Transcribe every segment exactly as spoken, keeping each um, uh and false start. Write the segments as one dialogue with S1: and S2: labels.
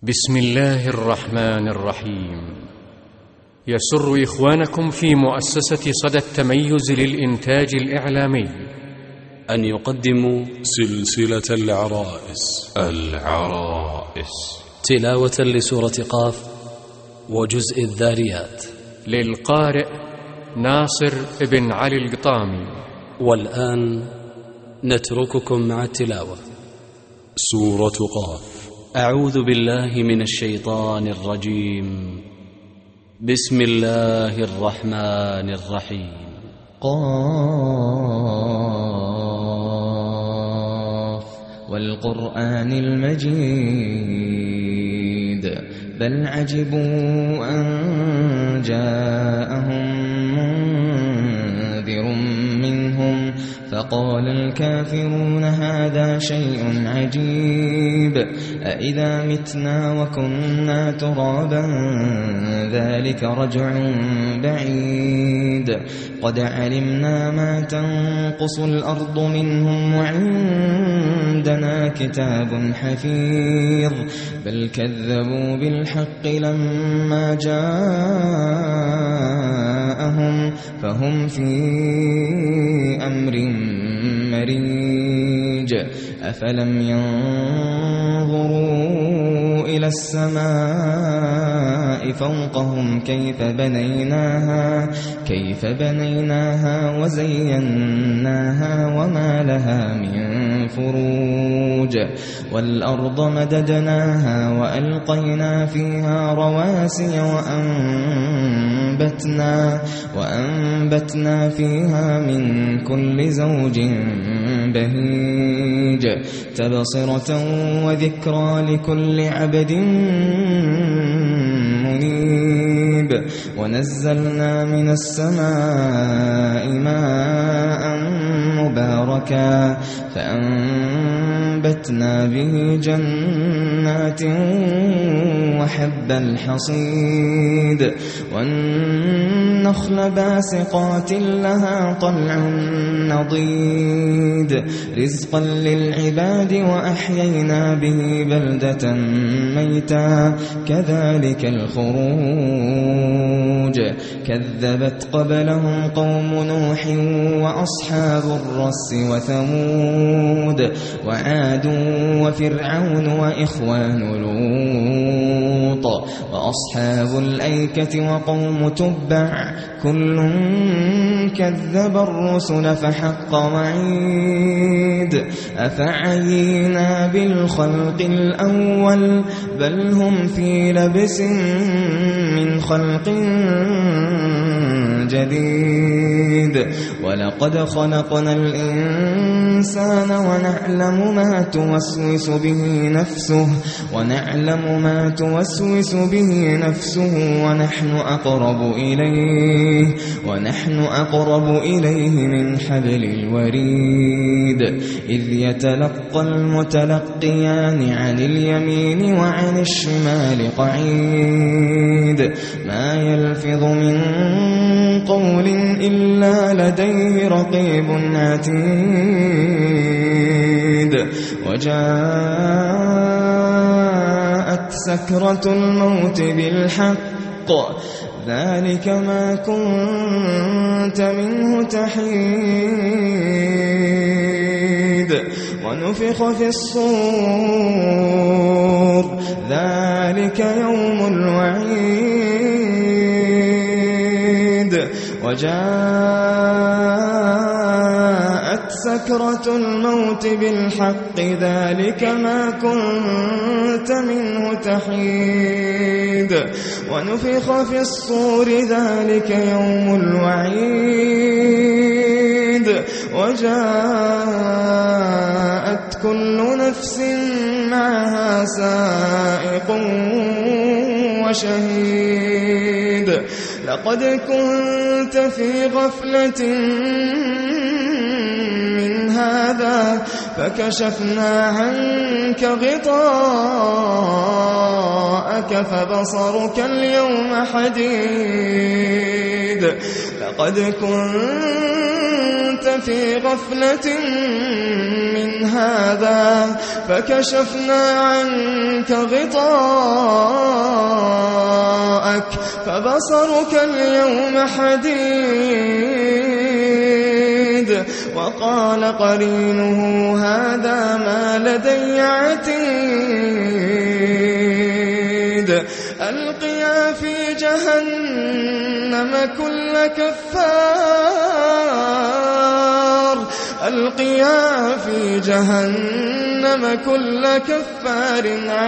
S1: بسم الله الرحمن الرحيم. يسر إخوانكم في مؤسسة صدى التميز للإنتاج الإعلامي
S2: أن يقدموا سلسلة العرائس
S1: العرائس
S2: تلاوة لسورة قاف وجزء الذاريات
S1: للقارئ ناصر بن علي القطامي.
S2: والآن نترككم مع التلاوة.
S3: سورة قاف.
S2: أعوذ بالله من الشيطان الرجيم. بسم الله الرحمن الرحيم.
S4: قاف والقرآن المجيد بل عجبوا أن جاءهم منذر منهم فقال الكافرون هذا شيء عجيب أإذا متنا وكنا ترابا ذلك رجع بعيد قد علمنا ما تنقص الأرض منهم وعندنا كتاب حفيظ بل كذبوا بالحق لما جاءهم فهم في أمر مريج أفلم ينظروا إلى السماء فوقهم كيف بنيناها كيف بنيناها وزيناها وما لها من فروج والأرض مددناها وألقينا فيها رواسي وأنبتنا وأنبتنا فيها من كل زوج بهيج تبصرة وذكرى لكل عبد منيب ونزلنا من السماء ماء مباركا فأنبتنا به جنات وحب الحصيد والنخل باسقات لها طلع نضيد رزقا للعباد وأحيينا به بلدة ميتا كذلك الخروج كذبت قبلهم قوم نوح وأصحاب الرس وثمود وعاد وفرعون وإخوان لوط وأصحاب الأيكة وقوم تبع كل كذب الرسل فحق وعيد أفعينا بالخلق الأول بل هم في لبس من خلق جديد ولقد خلقنا الإنسان ونعلم ما توسوس به نفسه ونعلم ما توسوس به نفسه ونحن أقرب إليه ونحن أقرب إليه من حبل الوريد إذ يتلقى المتلقيان عن اليمين وعن الشمال قعيد ما يلفظ من قول إلا لديه رقيب عتيد وجاءت سكرة الموت بالحق ذلك ما كنت منه تحيد ونفخ في الصور ذلك يوم الوعيد وجاءت سكرة الموت بالحق ذلك ما كنت منه تحيد ونفخ في الصور ذلك يوم الوعيد وجاءت كل نفس معها سائق وشهيد لقد كنت في غفلة من هذا فكشفنا عنك غطاءك فبصرك اليوم حديد لقد كنت في غفلة من هذا فكشفنا عنك غطاءك فبصرك اليوم حديد وقال قرينه هذا ما لدي عتيد ألقيا في جهنم كل كفار ألقيا في جهنم كل كفار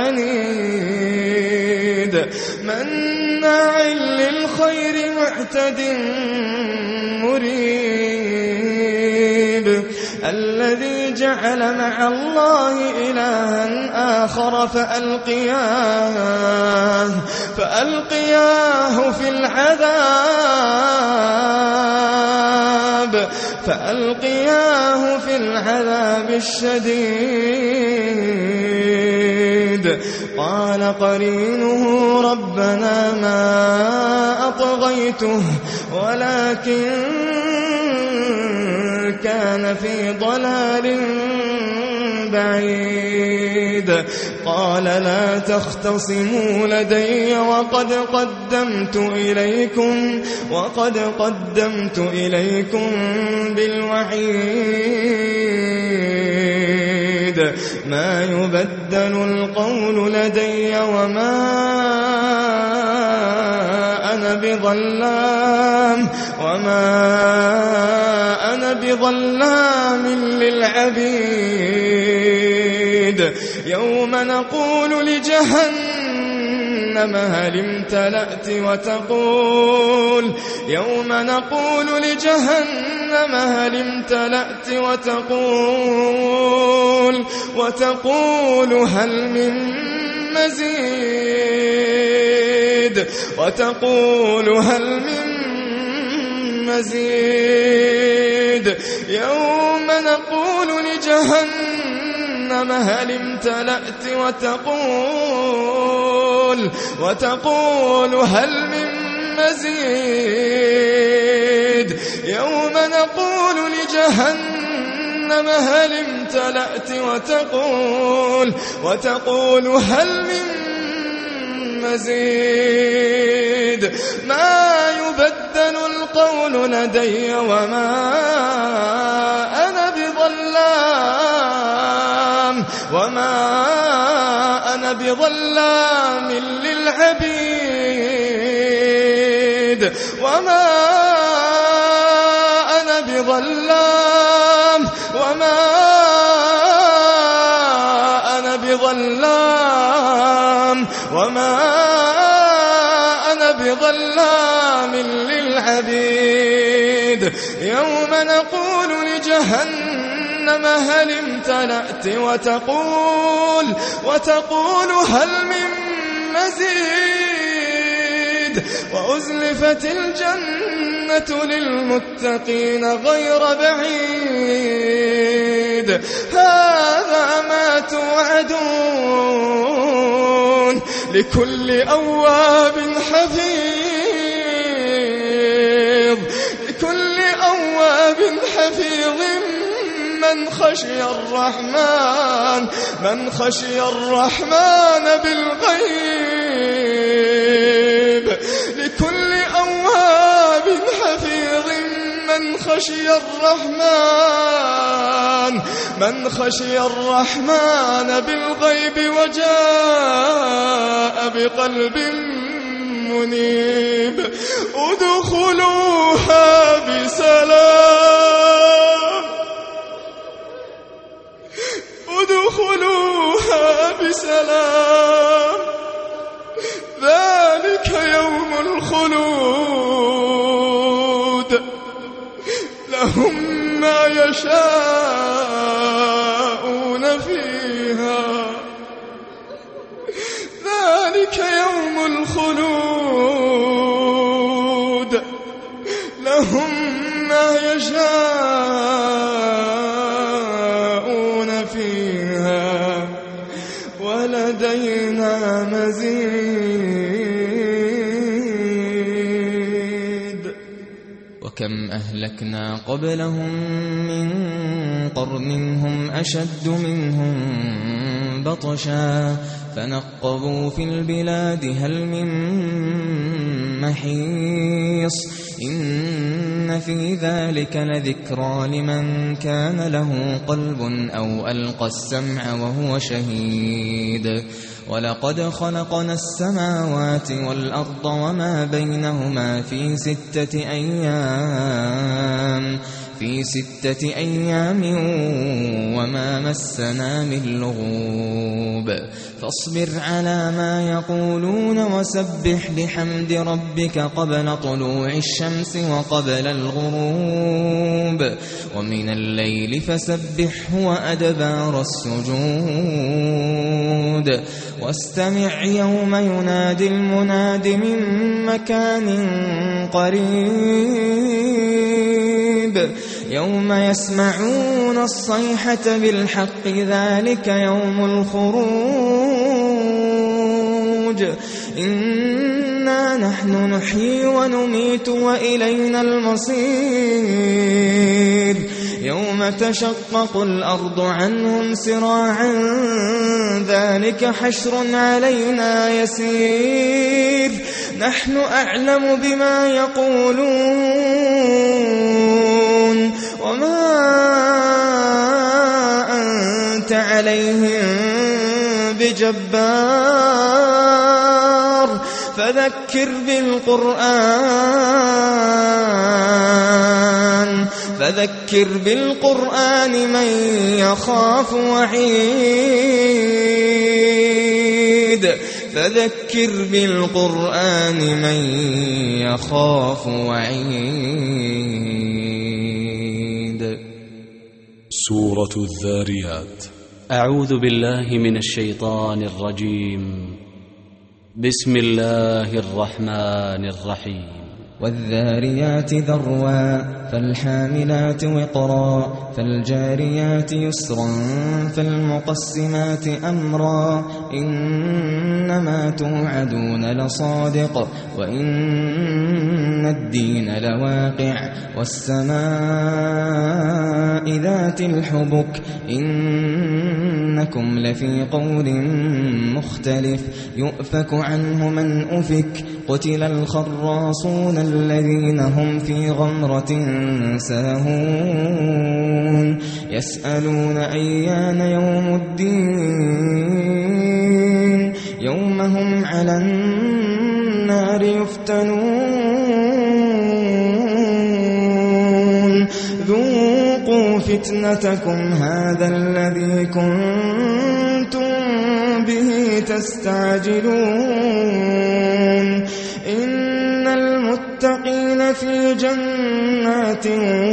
S4: عنيد مناع للخير معتد مريب الذي جعل مع الله إلها آخر فألقياه فألقياه في العذاب فألقياه في العذاب الشديد قال قرينه ربنا ما أطغيته ولكن كان في ضلال بعيد قال لا تختصموا لدي وقد قدمت إليكم وقد قدمت إليكم بالوعيد ما يبدل القول لدي وما أنا بظلام وما أنا بظلام للعبيد يوم نقول لجهنم هل امتلأت وتقول يوم نقول لجهنم هل امتلأت وتقول وتقول هل من مزيد وتقول هل من مزيد يوم نقول لجهنم هل امتلأت وتقول وتقول هل من مزيد يوم نقول لجهنم هل امتلأت وتقول وتقول هل من مزيد ما يبدل القول لدي وما أنا بظلام وما أنا بظلام للعبيد وما أنا بظلام وما أنا بظلام وما أنا بظلام للعبيد يوم نقول لجهنم هل امتلأت وتقول وتقول هل من مزيد وأزلفت الجنة للمتقين غير بعيد هذا ما توعدون لكل أواب حفيظ لكل أواب حفيظ من خشي الرحمن من خشي الرحمن بالغيب لكل أواب حفيظ من خشي الرحمن من خشي الرحمن بالغيب وجاء بقلب منيب ادخلوها بسلام ادخلوها بسلام ذلك يوم الخلود لهم ما يشاءون فيها ذلك يوم الخلود لهم ما يشاءون فيها ولدينا مزيد
S5: وكم أهلكنا قبلهم من قرن هم أشد منهم بطشا فنقبوا في البلاد هل من محيص إن في ذلك لذكرى لمن كان له قلب أو ألقى السمع وهو شهيد ولقد خلقنا السماوات والأرض وما بينهما في ستة أيام في ستة أيام وما مسنا من لغوب فاصبر على ما يقولون وسبح بحمد ربك قبل طلوع الشمس وقبل الغروب ومن الليل فسبحه وأدبار السجود واستمع يوم ينادي المناد من مكان قريب يوم يسمعون الصيحة بالحق ذلك يوم الخروج إنا نحن نحيي ونميت وإلينا المصير يوم تشقق الأرض عنهم سراعا ذلك حشر علينا يسير نحن أعلم بما يقولون وما أنت عليهم بجبار فذكر بالقرآن فذكر بالقرآن من يخاف وعيد فذكر بالقرآن من يخاف وعيد.
S3: سورة الذاريات.
S2: أعوذ بالله من الشيطان الرجيم. بسم الله الرحمن الرحيم.
S5: والذاريات ذروا فالحاملات وقرا فالجاريات يسرا فالمقسمات أمرا إنما توعدون لصادق وإن الدين لواقع والسماء ذات الحبك إنكم لفي قول مختلف يؤفك عنه من أفك قتل الخراصون الذين هم في غمرة ساهون يسألون أيان يوم الدين يوم هم على النار يفتنون ذوقوا فتنتكم هذا الذي كنتم به تستعجلون إن المتقين في جنات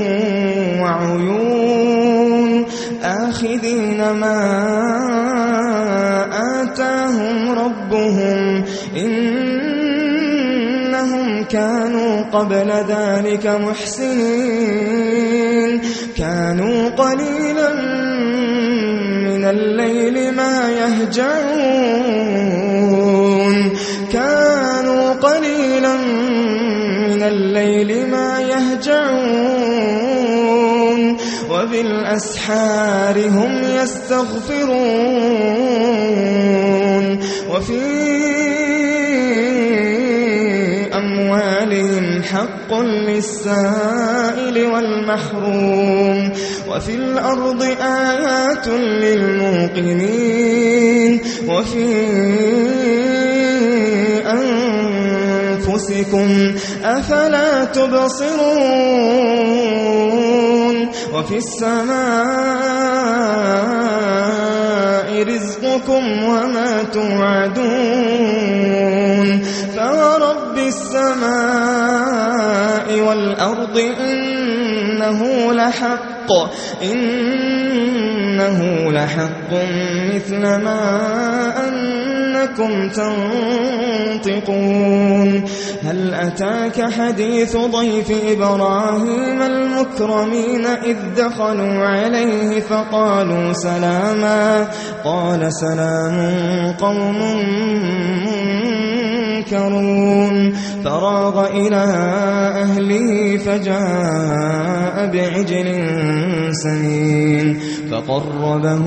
S5: وعيون آخذين ما آتاهم ربهم إنهم كانوا قبل ذلك محسنين كانوا قليلا من الليل ما يهجعون كانوا قليلا من الليل ما يهجعون وبالأسحار هم يستغفرون وفي أموالهم حق للسائل والمحروم وفي الأرض آيات للموقنين وفي أنفسكم أفلا تبصرون وفي السماء رزقكم وما توعدون فورب السماء والأرض إنه لحق إنه لحق مثل ما أنكم تنطقون هل أتاك حديث ضيف إبراهيم المكرمين إذ دخلوا عليه فقالوا سلاما قال سلام قوم يتفكرون فراغ إلى أهله فجاء بعجل سمين فقربه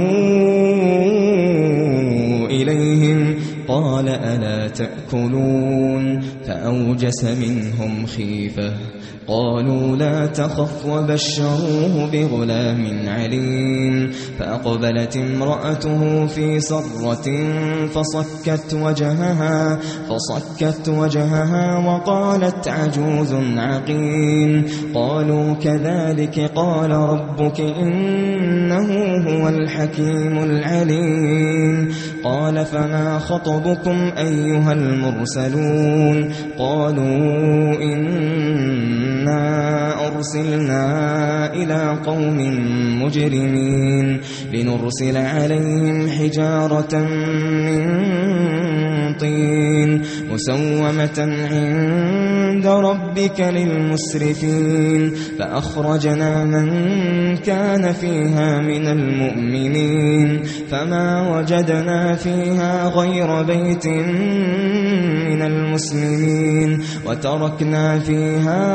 S5: إليهم قال ألا تأكلون فأوجس منهم خيفة قالوا لا تخف وبشروه بغلام عليم فأقبلت امرأته في صرة فصكت وجهها فصكت وجهها وقالت عجوز عقيم قالوا كذلك قال ربك إنه هو الحكيم العليم قال فما خطبكم أيها المرسلون قالوا إنا أرسلنا إلى قوم مجرمين لنرسل عليهم حجارة من طين مسومة عند ربك للمسرفين فأخرجنا من كان فيها من المؤمنين فما وجدنا فيها غير بيت من المسلمين وتركنا فيها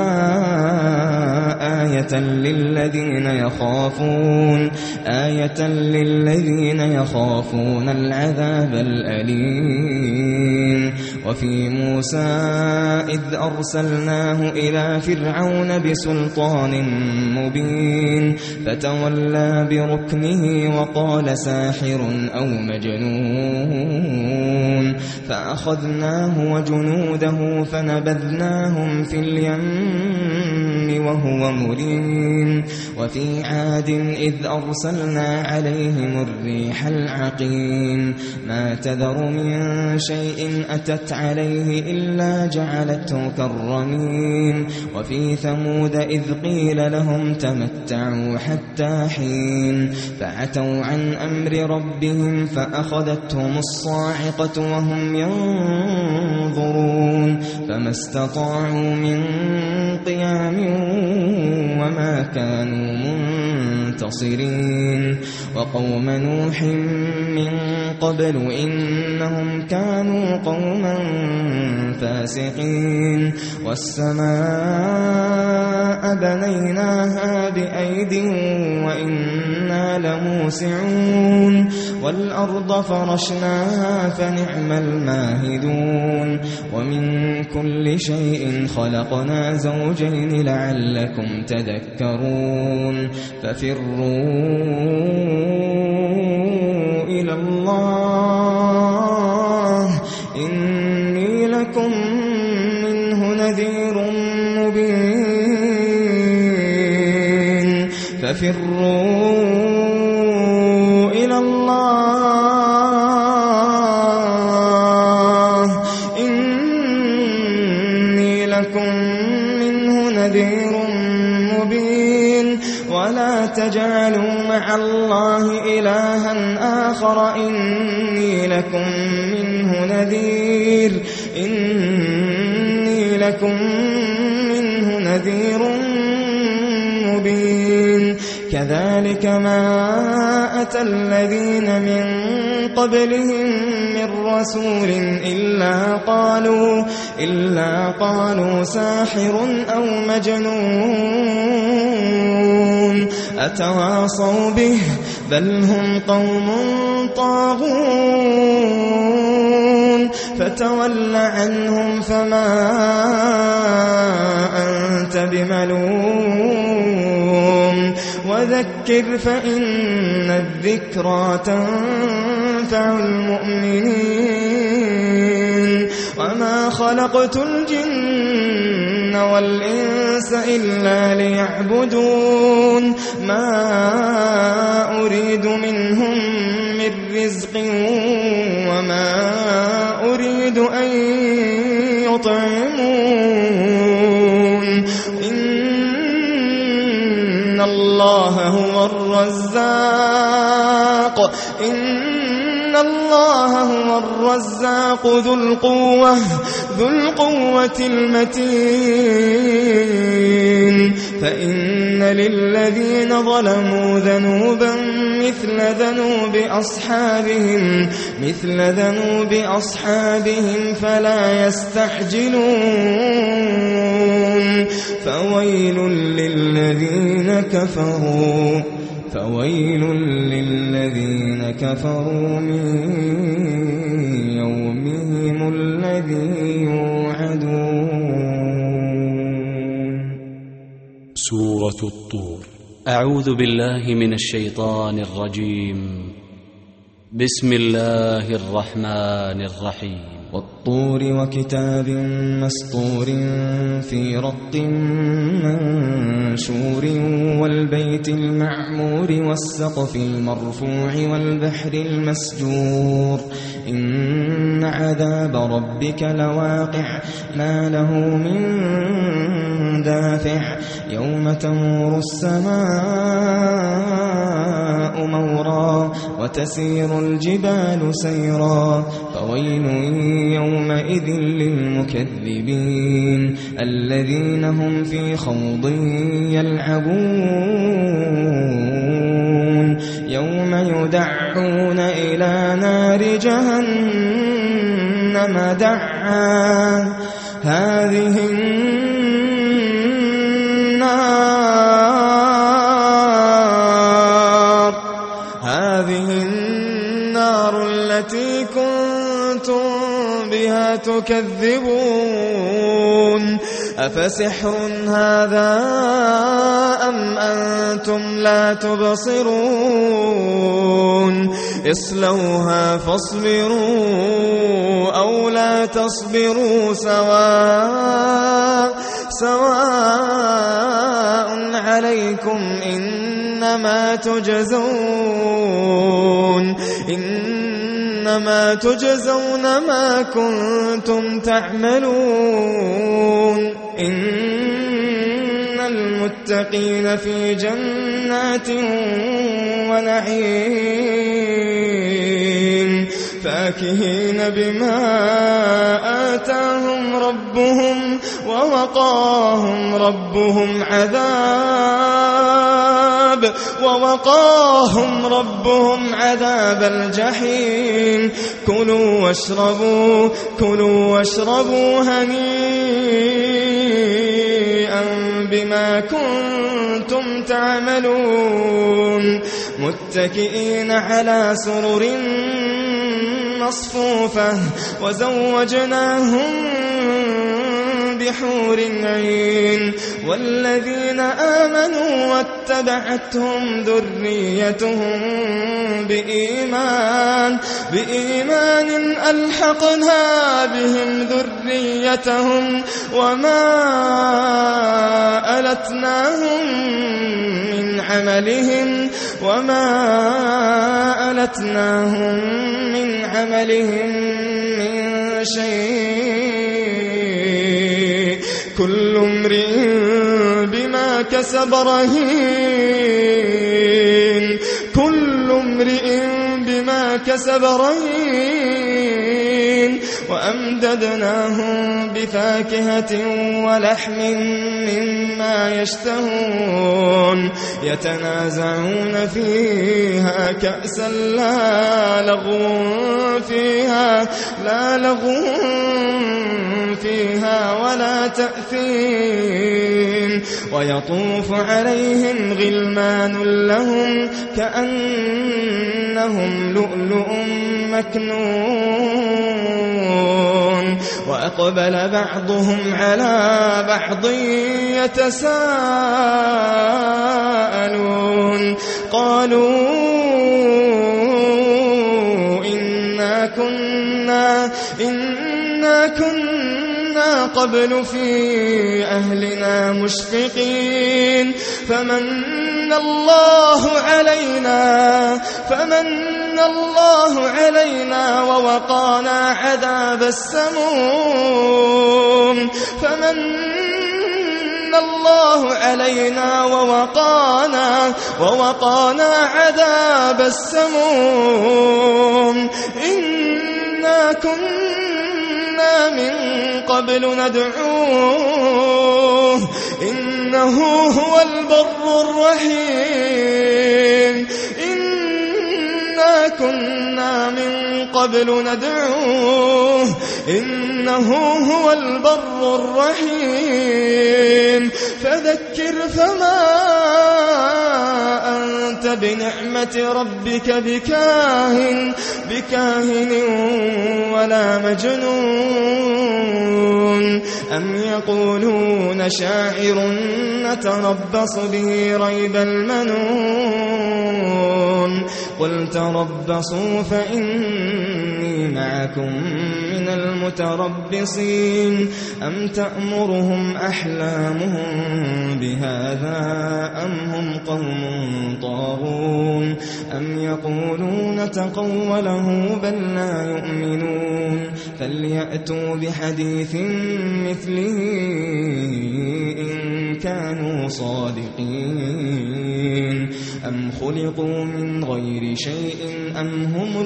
S5: آية للذين يخافون آية للذين يخافون العذاب الأليم وفي موسى إذ أرسلناه إلى فرعون بسلطان مبين فتولى بركنه وقال ساحر أو مجنون فأخذناه وجنوده فنبذناهم في اليم وهو مليم وفي عاد إذ أرسلنا عليهم الريح العقيم ما تذر من شيء أتت عليه إلا جعلته كالرميم وفي ثمود إذ قيل لهم تمتعوا حتى حين فعتوا عن أمر ربهم فأخذتهم الصاعقة وهم ينظرون فما استطاعوا من قيام وما كانوا منتصرين وقوم نوح من قبل إنهم كانوا قوما فاسقين والسماء بنيناها بأيد وإنا لموسعون والأرض فرشناها فنعم الماهدون ومن كل شيء خلقنا زوجين لعلكم تذكرون ففروا إلى الله إني لكم منه نذير مبين ففروا إلى الله إني لكم منه نذير مبين ولا تجعلوا مع الله إلها آخر إني لكم منه نذير إني لكم منه نذير مبين كذلك ما أتى الذين من قبلهم من رسول إلا قالوا إلا قالوا ساحر أو مجنون أتواصوا به بل هم قوم طاغون فتول عنهم فما أنت بملوم وذكر فإن الذكرى تنفع المؤمنين وما خلقت الجن والإنس إلا ليعبدون ما أريد منهم من رزق وما أريد أن يطعمون إن الله هو الرزاق إن الله هو الرزاق ذو القوة ذو القوة المتين فإن للذين ظلموا ذنوبا مثل ذنوب أصحابهم مثل ذنوب أصحابهم فلا يستعجلون فويل للذين كفروا فويل للذين كفروا من يومهم الذي يوعدون.
S3: سورة الطور.
S2: أعوذ بالله من الشيطان الرجيم. بسم الله الرحمن الرحيم.
S5: والطور وكتاب مسطور في رق منشور والبيت المعمور والسقف المرفوع والبحر المسجور إن عذاب ربك لواقع ما له من دافع يوم تمور السماء مورا وتسير الجبال سيرا فويل يومئذ للمكذبين الذين هم في خوض يلعبون يوم يدعون إلى نار جهنم دعا هذه النار هذه النار التي كنتم بها تكذبون أفسحر هذا أم أنتم لا تبصرون اصلوها فاصبروا أو لا تصبروا سواء سواء عليكم إنما تجزون إنما تجزون ما كنتم تعملون إن المتقين في جنات ونعيم فاكهين بما آتاهم ربهم ووقاهم ربهم عذاب ووقاهم ربهم عذاب الجحيم كلوا واشربوا كلوا واشربوا هنيئا بما كنتم تعملون متكئين على سرر مصفوفة وزوجناهم بحور عين والذين آمنوا واتبعتهم ذريتهم بإيمان بإيمان ألحقنا بهم ذريتهم وما ألتناهم من عملهم وما ألتناهم من عملهم من شيء كل امرئ بما كسب رهين كل امرئ بما كسب رهين وأمددناهم بفاكهة ولحم مما يشتهون يتنازعون فيها كأسا لا لغو فيها لا لغو فيها ولا تأثيم ويطوف عليهم غلمان لهم كأنهم لؤلؤ مكنون وأقبل بعضهم على بعض يتساءلون قالوا إنا كنا إنا كنا قبل في أهلنا مشفقين فمن الله علينا فمن الله علينا ووقانا عذاب السموم فمن الله علينا ووقانا, ووقانا عذاب السموم إنا كنا من قبل ندعوه إنه هو البر الرحيم إنا كنا من قبل ندعوه إنه هو البر الرحيم فذكر فما أنت بنعمة ربك بكاهن, بكاهن ولا مجنون أم يقولون شاعر نتربص به ريب المنون قل تربصوا فإني معكم من المتربصين أم تأمرهم أحلامهم بهذا أم هم قوم طاغون أم يقولون تقوله بل لا يؤمنون فليأتوا بحديث مثله إن كانوا صادقين أم خلقوا من غير شيء أم هم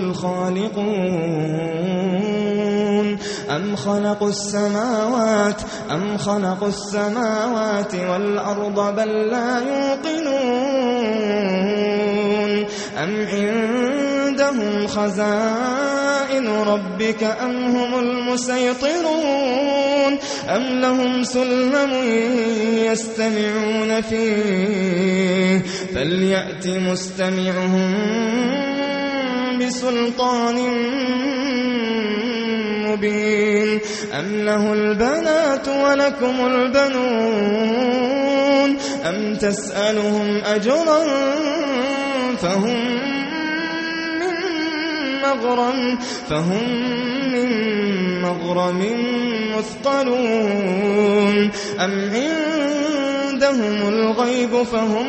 S5: الخالقون أم خلقوا السماوات أم خلقوا السماوات والأرض بل لا يوقنون أم عندهم خزائن ربك أم هم المسيطرون أم لهم سلم يستمعون فيه فليأت مستمعهم بسلطان مبين أم له البنات ولكم البنون أم تسألهم أجرا فهم من مغرم فهم من مغرم مثقلون أم عندهم الغيب فهم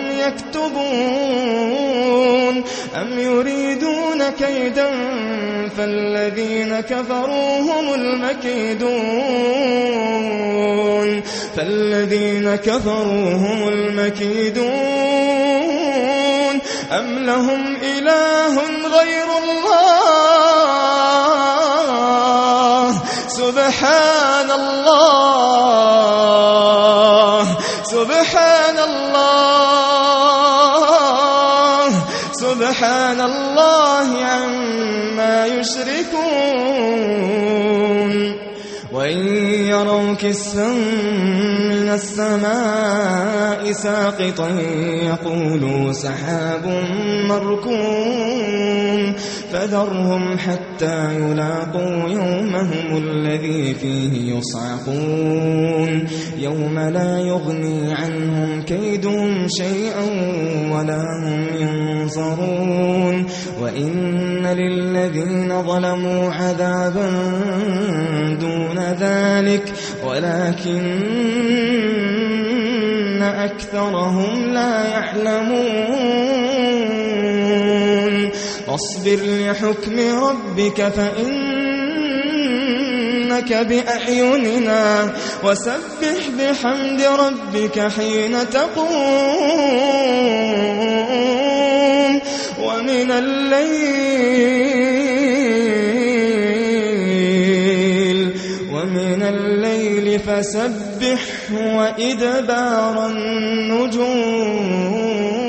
S5: يكتبون أم يريدون كيدا فالذين كفروا هم المكيدون فالذين كفروا هم المكيدون أم لهم إله غير الله سبحان الله سبحان الله سبحان الله عما يشركون وإن يروا كسفا من السماء ساقطا يقولوا سحاب مركوم فذرهم حتى يلاقوا يومهم الذي فيه يصعقون يوم لا يغني عنهم كيدهم شيئا ولا هم ينصرون وإن للذين ظلموا عذابا دون ذلك ولكن أكثرهم لا يعلمون فاصبر لحكم ربك فإنك بأعيننا وسبح بحمد ربك حين تقوم ومن الليل ومن الليل فسبح وإدبار النجوم.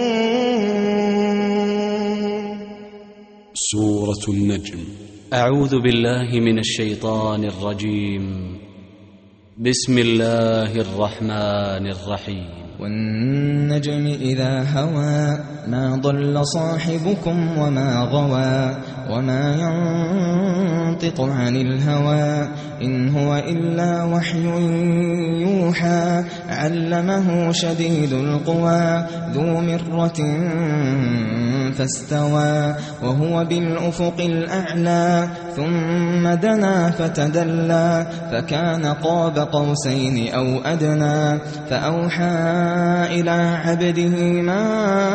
S3: سورة النجم.
S2: أعوذ بالله من الشيطان الرجيم. بسم الله الرحمن الرحيم.
S5: والنجم إذا هوى ما ضل صاحبكم وما غوى وما ينطق عن الهوى إن هو إلا وحي يوحى علمه شديد القوى ذو مرة فاستوى وهو بالأفق الأعلى ثم دنا فتدلى فكان قاب قوسين أو أدنى فأوحى إلى عبده ما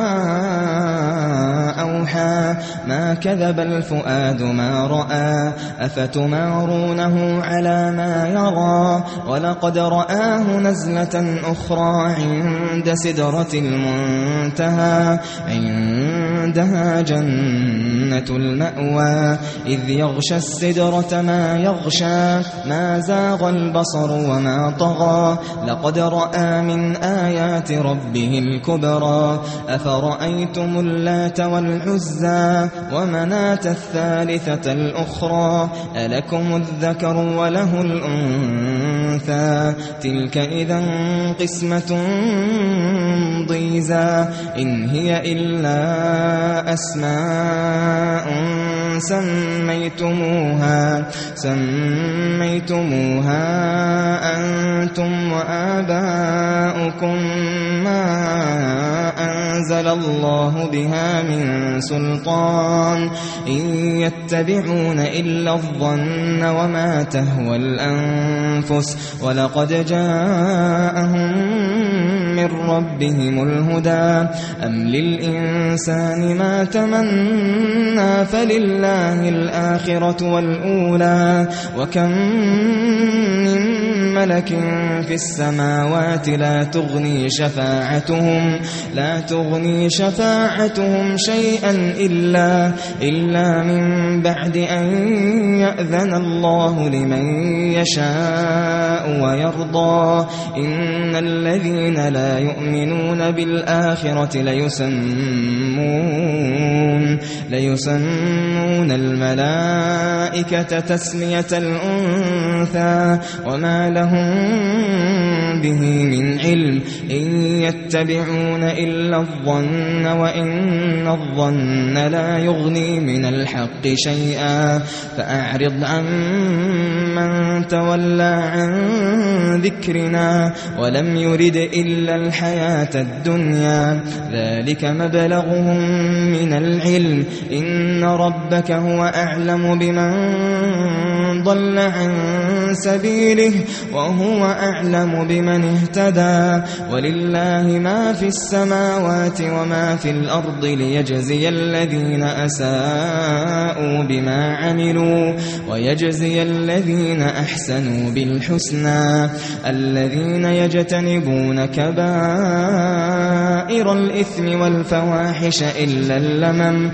S5: أوحى ما كذب الفؤاد ما رأى أفتمارونه على ما يرى ولقد رآه نزلة أخرى عند سدرة المنتهى عندها جنة المأوى إذ يغشى السدرة ما يغشى ما زاغ البصر وما طغى لقد رأى من آيات ربه الكبرى أفرأيتم اللات والعزى ومناة الثالثة الأخرى ألكم الذكر وله الأنثى تلك إذا قسمة ضيزى إن هي إلا أسماء سميتموها سميتموها أنتم وآباؤكم ما أنزل الله بها من سلطان إن يتبعون إلا الظن وما تهوى الأنفس ولقد جاءهم من ربهم الهدى أم للإنسان ما تمنى فلله الآخرة والأولى وكم من ملك في السماوات لا تغني شفاعتهم لا تغني شفاعتهم شيئا إلا إلا من بعد أن يأذن الله لمن يشاء ويرضى إن الذين لا يؤمنون بالآخرة ليسمون ليسمون الملائكة تسمية الأنثى وما لهم به من علم إن يتبعون إلا الظن وإن الظن لا يغني من الحق شيئا فأعرض عن من تولى عن ذكرنا ولم يرد إلا الحياة الدنيا ذلك مبلغهم من العلم إن ربك هو أعلم بمن ضل عن سبيله وهو أعلم بمن اهتدى ولله ما في السماوات وما في الأرض ليجزي الذين أساءوا بما عملوا ويجزي الذين أحسنوا بالحسنى الذين يجتنبون كبائر الإثم والفواحش إلا اللمم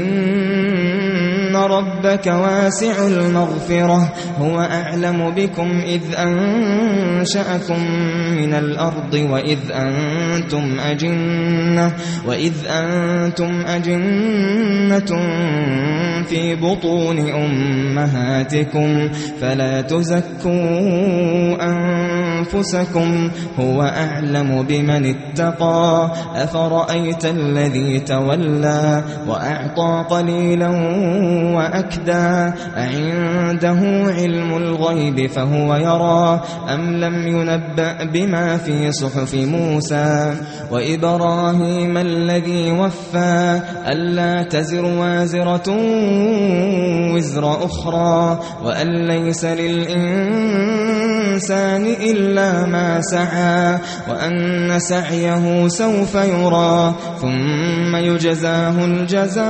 S5: إن ربك واسع المغفرة هو أعلم بكم إذ أنشأكم من الأرض وإذ أنتم أجنة وإذ أنتم أجنة في بطون أمهاتكم فلا تزكوا أنفسكم هو أعلم بمن اتقى أفرأيت الذي تولى وأعطى قليلا وأكدى أعنده علم الغيب فهو يرى أم لم ينبأ بما في صحف موسى وإبراهيم الذي وفى ألا تزر وازرة وزر أخرى وأن ليس للإنسان إلا ما سعى وأن سعيه سوف يرى ثم يجزاه الجزاء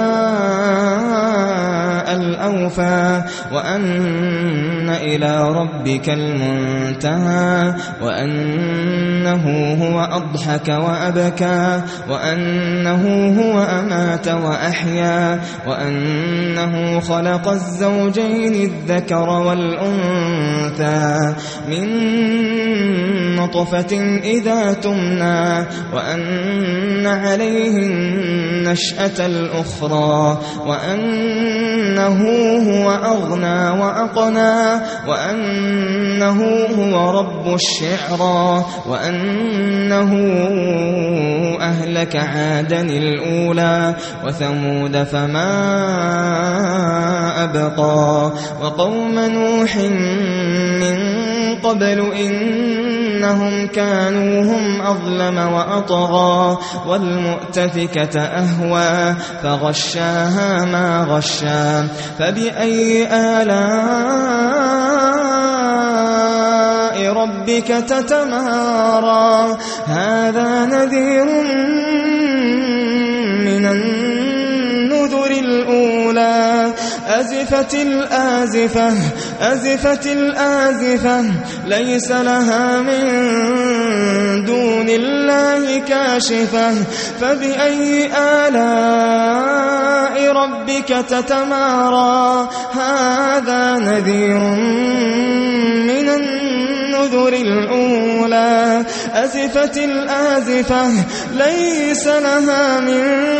S5: الأوفى وأن إلى ربك المنتهى وأنه هو أضحك وأبكى وأنه هو أمات وأحيا وأنه خلق الزوجين الذكر والأنثى من نطفة إذا تمنى وأن عليه النشأة الأخرى وأنه هو أغنى وأقنى وأنه هو رب الشعرى وأنه أهلك عادا الأولى وثمود فما أبقى وقوم نوح من قبل إنهم كانوا هم أظلم وأطغى والمؤتفكة أهوى فغشاها ما غشا فبأي آلاء ربك تتمارى هذا نذير من النذر الأولى أزفت الآزفة أزفت الآزفة ليس لها من دون الله كاشفة فبأي آلاء ربك تتمارى هذا نذير من النذر الأولى أزفت الآزفة ليس لها من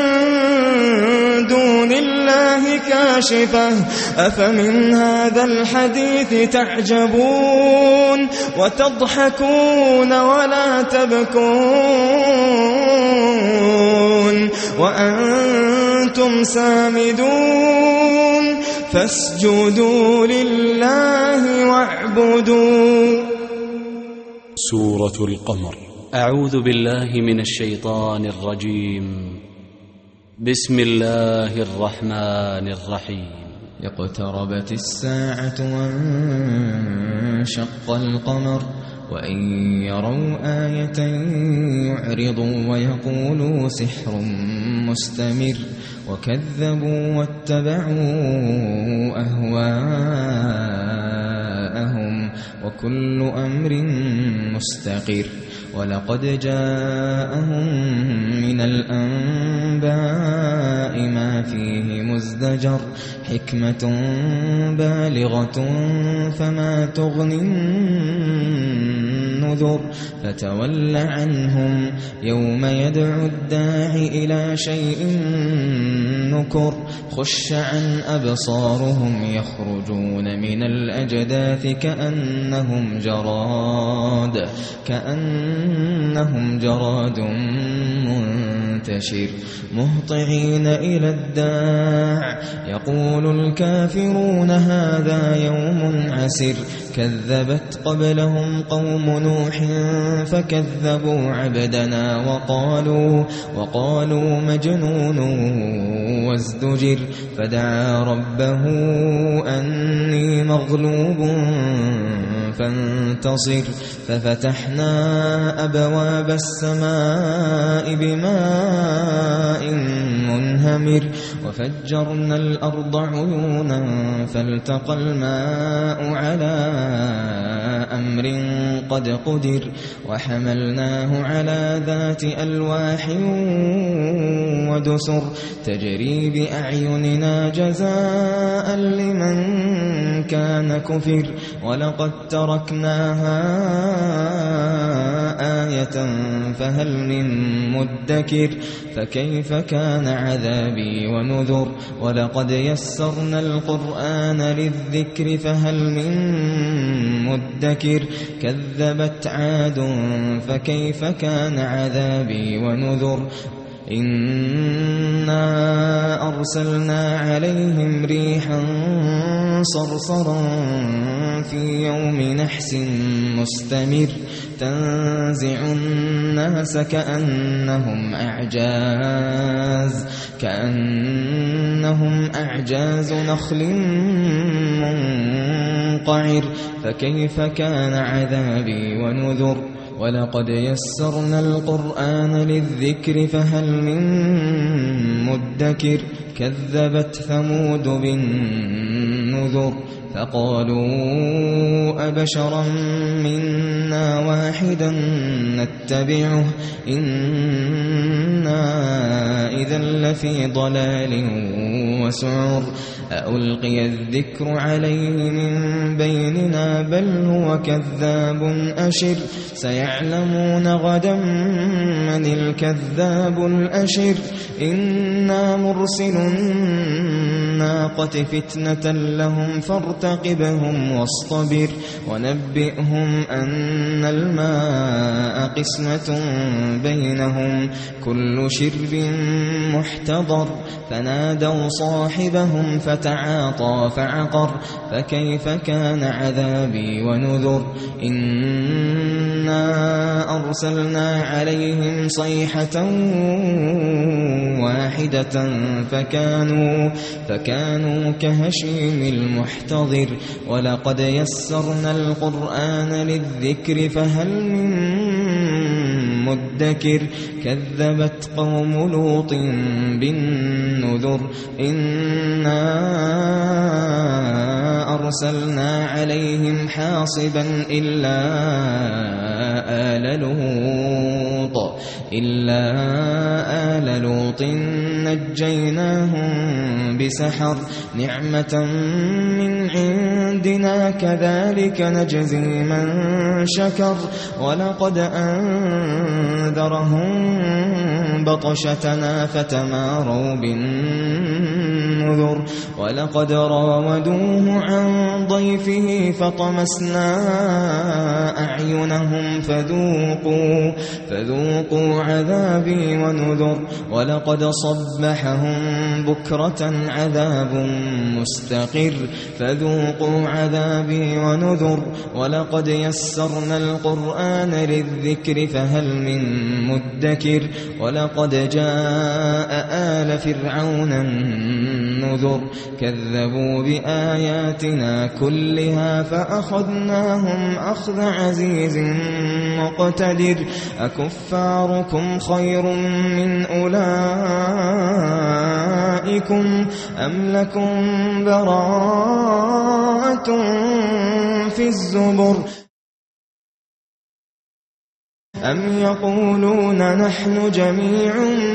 S5: دون الله كاشفة أفمن هذا الحديث تعجبون وتضحكون ولا تبكون وأنتم سامدون فاسجدوا لله واعبدوا.
S3: سورة القمر.
S2: أعوذ بالله من الشيطان الرجيم. بسم الله الرحمن الرحيم.
S5: اقتربت الساعة وانشق القمر وإن يروا آية يعرضوا ويقولوا سحر مستمر وكذبوا واتبعوا أهواءهم وكل أمر مستقر ولقد جاءهم من الأنباء ما فيه مزدجر حكمة بالغة فما تغني النذر فتول عنهم يوم يدعو الداعي إلى شيء نكر خش عن أبصارهم يخرجون من الأجداث كأنهم جراد كأنهم جراد منتشر مهطعين إلى الداع يقول الكافرون هذا يوم عسر كذبت قبلهم قوم نوح فكذبوا عبدنا وقالوا وقالوا مجنون وازدجر فدعا ربه أني مغلوب فانتصر ففتحنا أبواب السماء بماء منهمر وفجرنا الأرض عيونا فالتقى الماء على أمر قد قدر وحملناه على ذات ألواح ودسر تجري بأعيننا جزاء لمن كان كفر ولقد تركناها آية فهل من مدكر فكيف كان عذابي ونذر ولقد يسرنا القرآن للذكر فهل من مدكر كذبت عاد فكيف كان عذابي ونذر إنا أرسلنا عليهم ريحا صرصرا في يوم نحس مستمر تنزع الناس كأنهم أعجاز كأنهم أعجاز نخل منقعر فكيف كان عذابي ونذر ولقد يسرنا القرآن للذكر فهل من مدكر كذبت ثمود بالنذر فقالوا أبشرا منا واحدا نتبعه إنا إذا لفي ضلال وسعر ألقي الذكر عليه من بيننا بل هو كذاب أشر سيعلمون غدا من الكذاب الأشر إنا مرسل الناقة فتنة لهم فارتقبوا فارتقبهم واصطبر ونبئهم أن الماء قسمة بينهم كل شرب محتضر فنادوا صاحبهم فتعاطى فعقر فكيف كان عذابي ونذر إنا أرسلنا عليهم صيحة واحدة فكانوا, فكانوا كهشيم المحتضر ولقد يسرنا القرآن للذكر فهل من مدكر كذبت قوم لوط بالنذر إنا أرسلنا عليهم حاصبا إلا آل لوط إلا آل لوط نجيناهم بسحر نعمة من عندنا كذلك نجزي من شكر ولقد أنذرهم بطشتنا فتماروا بالنذر ولقد راودوه عن ضيفه فطمسنا أعينهم فذوقوا, فذوقوا عذابي ونذر ولقد صبحهم بكرة عذاب مستقر فذوقوا عذابي ونذر ولقد يسرنا القرآن للذكر فهل من مدكر ولقد جاء آل فرعون النذر كذبوا بآياتنا كلها فأخذناهم أخذ عزيز مقتدر أكفاركم خير من أولئكم أم لكم براءة في الزبر أم يقولون نحن جميع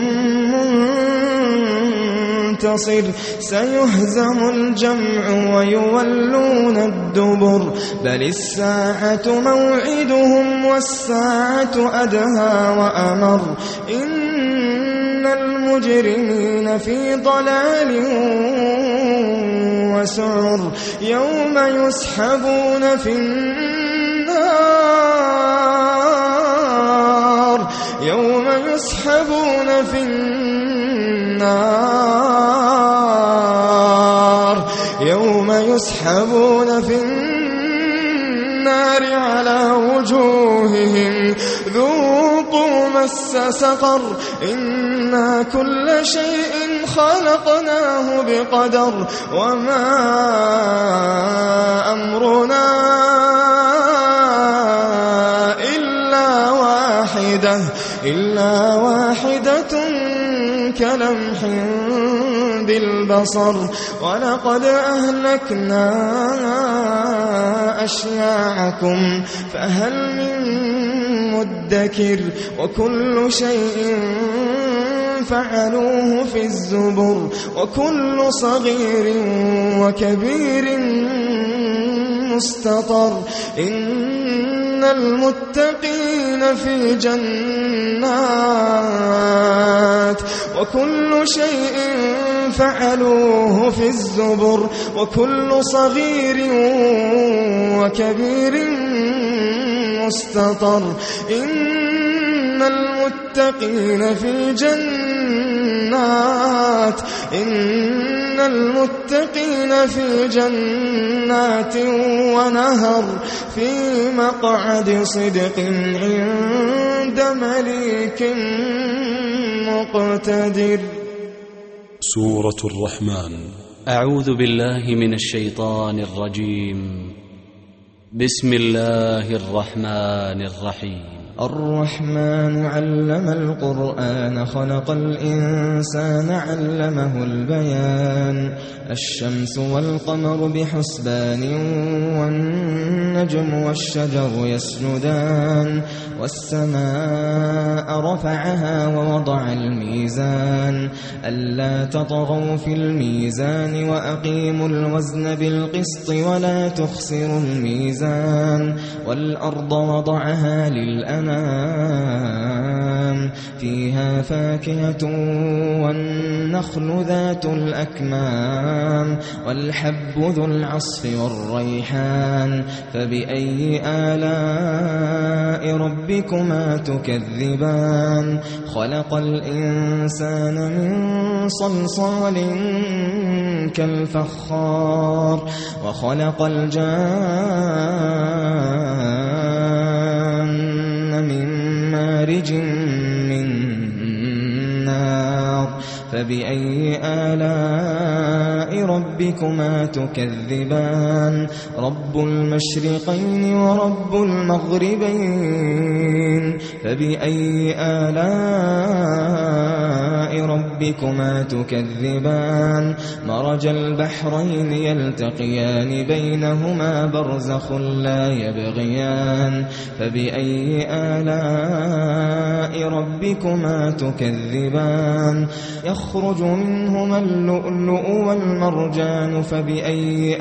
S5: منتصر سيهزم الجمع ويولون الدبر بل الساعة موعدهم والساعة أدهى وأمر إن المجرمين في ضلال وسعر يوم يسحبون في النار يوم يسحبون في النار يوم يسحبون في النار على وجوههم ذوقوا مس سقر إنا كل شيء خلقناه بقدر وما أمرنا إلا واحدة إلا واحدة كلمح بالبصر ولقد أهلكنا أشياعكم فهل من مدكر وكل شيء فعلوه في الزبر وكل صغير وكبير مستطر إن المتقين في جنات وكل شيء فعلوه في الزبر وكل صغير وكبير مستطر إن المتقين في جنات إن المتقين في جنات ونهر في مقعد صدق عند مليك مقتدر.
S3: سورة الرحمن.
S2: أعوذ بالله من الشيطان الرجيم. بسم الله الرحمن الرحيم.
S5: الرحمن علم القرآن خلق الإنسان علمه البيان الشمس والقمر بحسبان والنجم والشجر يسجدان والسماء رفعها ووضع الميزان ألا تطغوا في الميزان وأقيموا الوزن بالقسط ولا تخسروا الميزان والأرض وضعها للأنام الأنعام فيها فاكهة والنخل ذات الأكمام والحب ذو العصف والريحان فبأي آلاء ربكما تكذبان خلق الإنسان من صلصال كالفخار وخلق الجان من مارج من نار فبأي آلاء ربكما تكذبان رب المشرقين ورب المغربين فبأي آلاء ربكما تكذبان مرج البحرين يلتقيان بينهما برزخ لا يبغيان فبأي آلاء ربكما تكذبان يخرج منهما اللؤلؤ والمرجان فبأي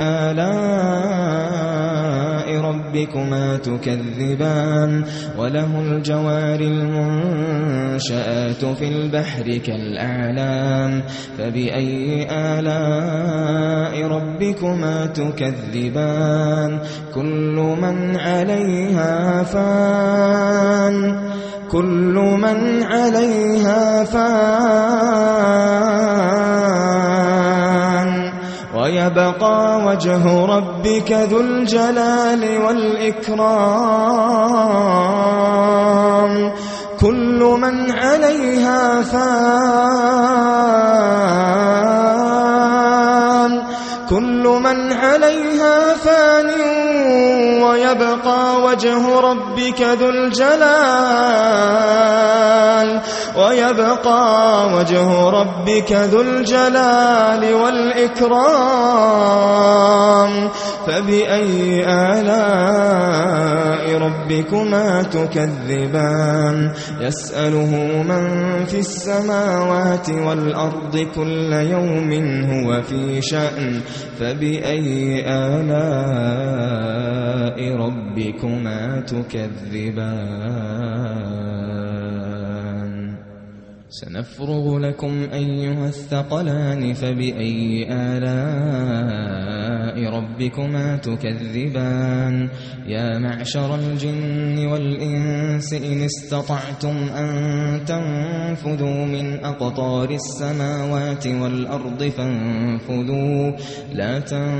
S5: آلاء ربكما تكذبان وله الجوار المنشآت في البحر كالأعلام فبأي آلاء ربكما تكذبان كل من عليها فان كل من عليها فان ويبقى وجه ربك ذو الجلال والإكرام كل من عليها فان كل من عليها فان ويبقى وجه ربك ذو الجلال ويبقى وجه ربك ذو الجلال والإكرام فبأي آلاء ربكما تكذبان يسأله من في السماوات والأرض كل يوم هو في شأن فبأي آلاء ربكما تكذبان سنفرغ لكم أيها الثقلان فبأي آلاء ربكما تكذبان يا معشر الجن والإنس إن استطعتم أن تنفذوا من أقطار السماوات والأرض فانفذوا لا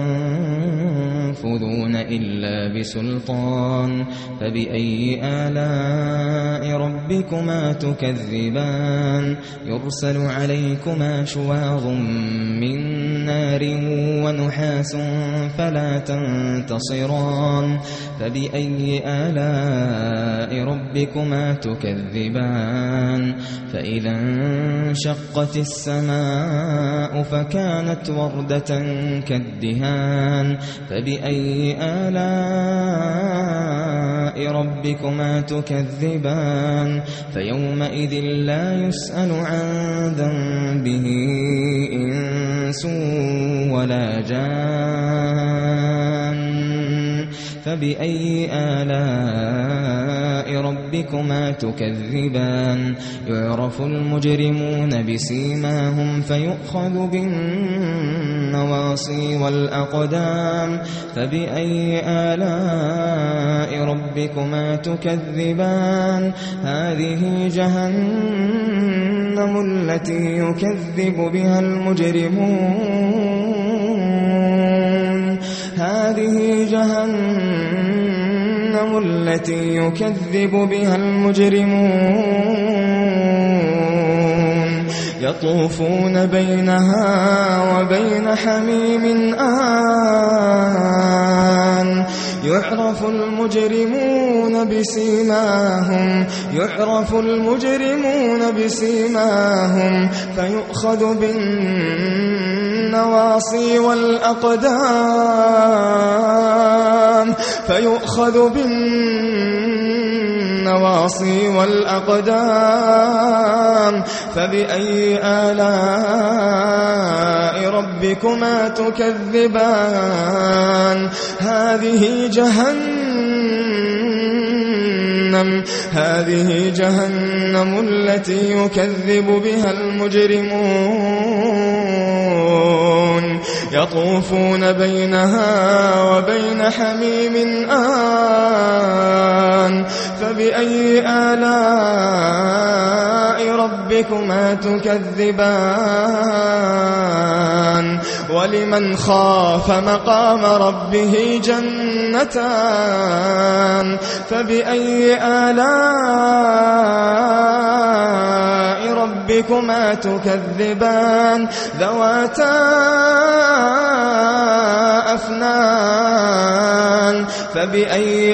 S5: تنفذون إلا بسلطان فبأي آلاء ربكما تكذبان يرسل عليكما شواظ من نار ونحاس فلا تنتصران فبأي آلاء ربكما تكذبان فإذا انشقت السماء فكانت وردة كالدهان فبأي آلاء ربكما تكذبان فيومئذ لا يسأل عن ذنبه إنس ولا جان فبأي آلاء ربكما تكذبان يعرف المجرمون بسيماهم فيؤخذ بالنواصي والأقدام فبأي آلاء ربكما تكذبان هذه جهنم التي يكذب بها المجرمون هذه جهنم التي يكذب بها المجرمون يطوفون بينها وبين حميم آن يعرف المجرمون بسيماهم يعرف المجرمون بسيماهم فيؤخذ بالنواصي والأقدام فيؤخذ بالنواصي والأقدام فبأي آلاء ربكما تكذبان هذه جهنم
S4: جهنم هذه جهنم التي يكذب بها المجرمون يطوفون بينها وبين حميم آن فبأي آلاء ربكما تكذبان ولمن خاف مقام ربه جنتان فبأي آلاء ربكما تكذبان ذواتا أفنان فبأي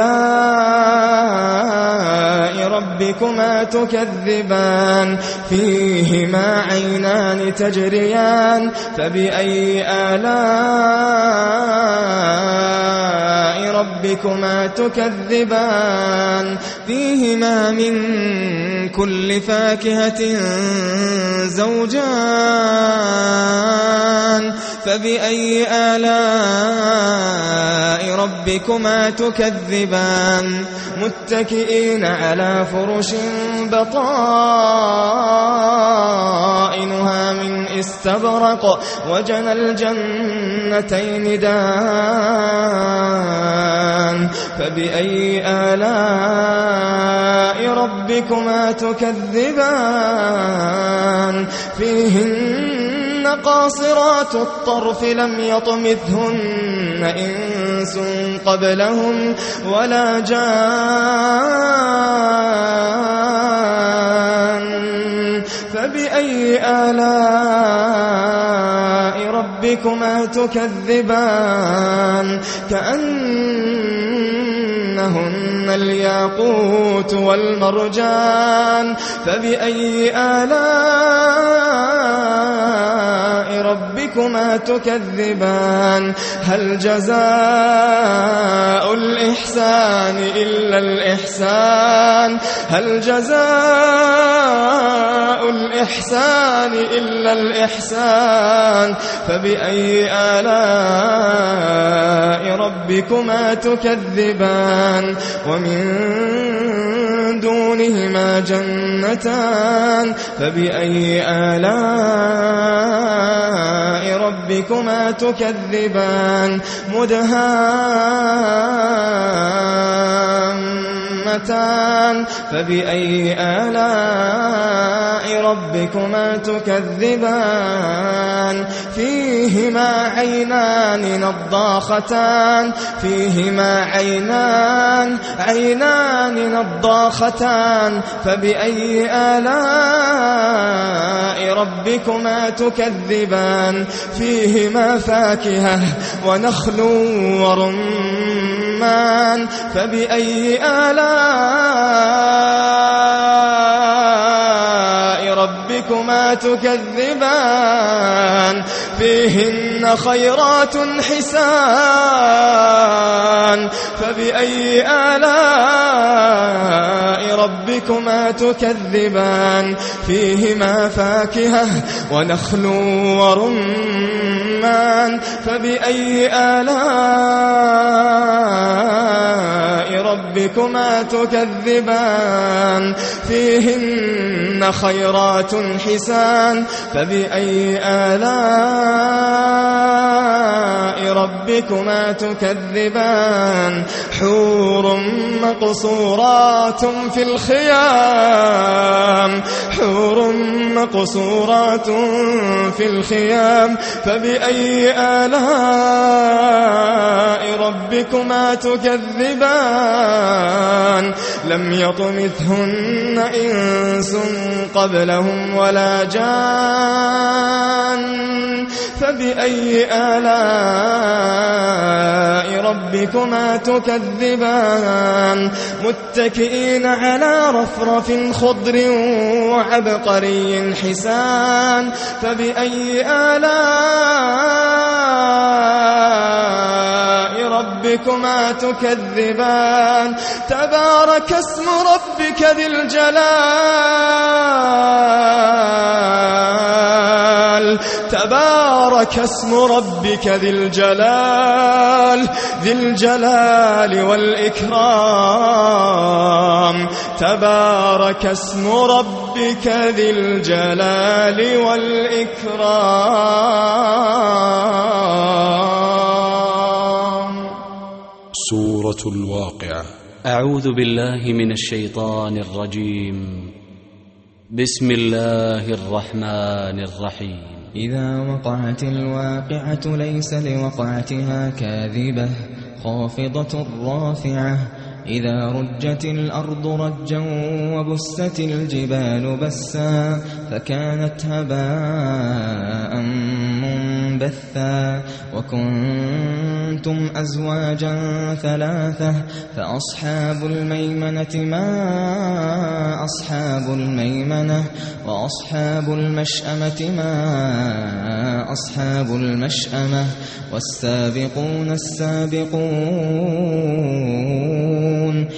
S4: آلاء ربكما تكذبان فيهما عينان تجريان فبأي آلاء ربكما تكذبان فيهما من كل فاكهة زوجان فبأي آلاء ربكما تكذبان متكئين على فرش بطائنها من استبرق وجنى الجنتين دان فبأي آلاء ربكما تكذبان فيهن قاصرات الطرف لم يطمثهن إنس قبلهم ولا جان فبأي آلاء ربكما تكذبان كأنهن الياقوت والمرجان فبأي آلاء ربكما تكذبان هل جزاء الإحسان إلا الإحسان هل جزاء الإحسان إلا الإحسان فبأي آلاء ربكما تكذبان ومن دونهما جنتان فبأي آلاء ربكما تكذبان مدهامتان فبأي آلاء ربكما تكذبان فيهما عينان نضاختان فيهما عينان عينان نضاختان فبأي آلاء ربكما تكذبان فيهما فاكهة ونخل ورمان فبأي آلاء ربكما تكذبان فيهن خيرات حسان فبأي آلاء ربكما تكذبان فيهما فاكهة ونخل ورمان فبأي آلاء ربكما تكذبان فيهن خيرات حسان فبأي آلاء ربكما تكذبان حور مقصورات في الخيام حور مقصورات في الخيام فبأي آلاء ربكما تكذبان لم يطمثهن إنس قبلهم ولا جان فبأي آلاء ربكما تكذبان متكئين على رفرف خضر وعبقري حسان فبأي آلاء ربكما تكذبان تبارك اسم ربك ذي الجلال تبارك اسم ربك ذي الجلال ذي الجلال والإكرام تبارك اسم ربك ذي الجلال والإكرام.
S3: سورة الواقعة.
S2: أعوذ بالله من الشيطان الرجيم. بسم الله الرحمن الرحيم.
S5: إذا وقعت الواقعة ليس لوقعتها كاذبة خافضة رافعة إذا رجت الأرض رجا وبست الجبال بسا فكانت هباء منبثا وكنتم أزواجا ثلاثة فأصحاب الميمنة ما أصحاب الميمنة وأصحاب المشأمة ما أصحاب المشأمة والسابقون السابقون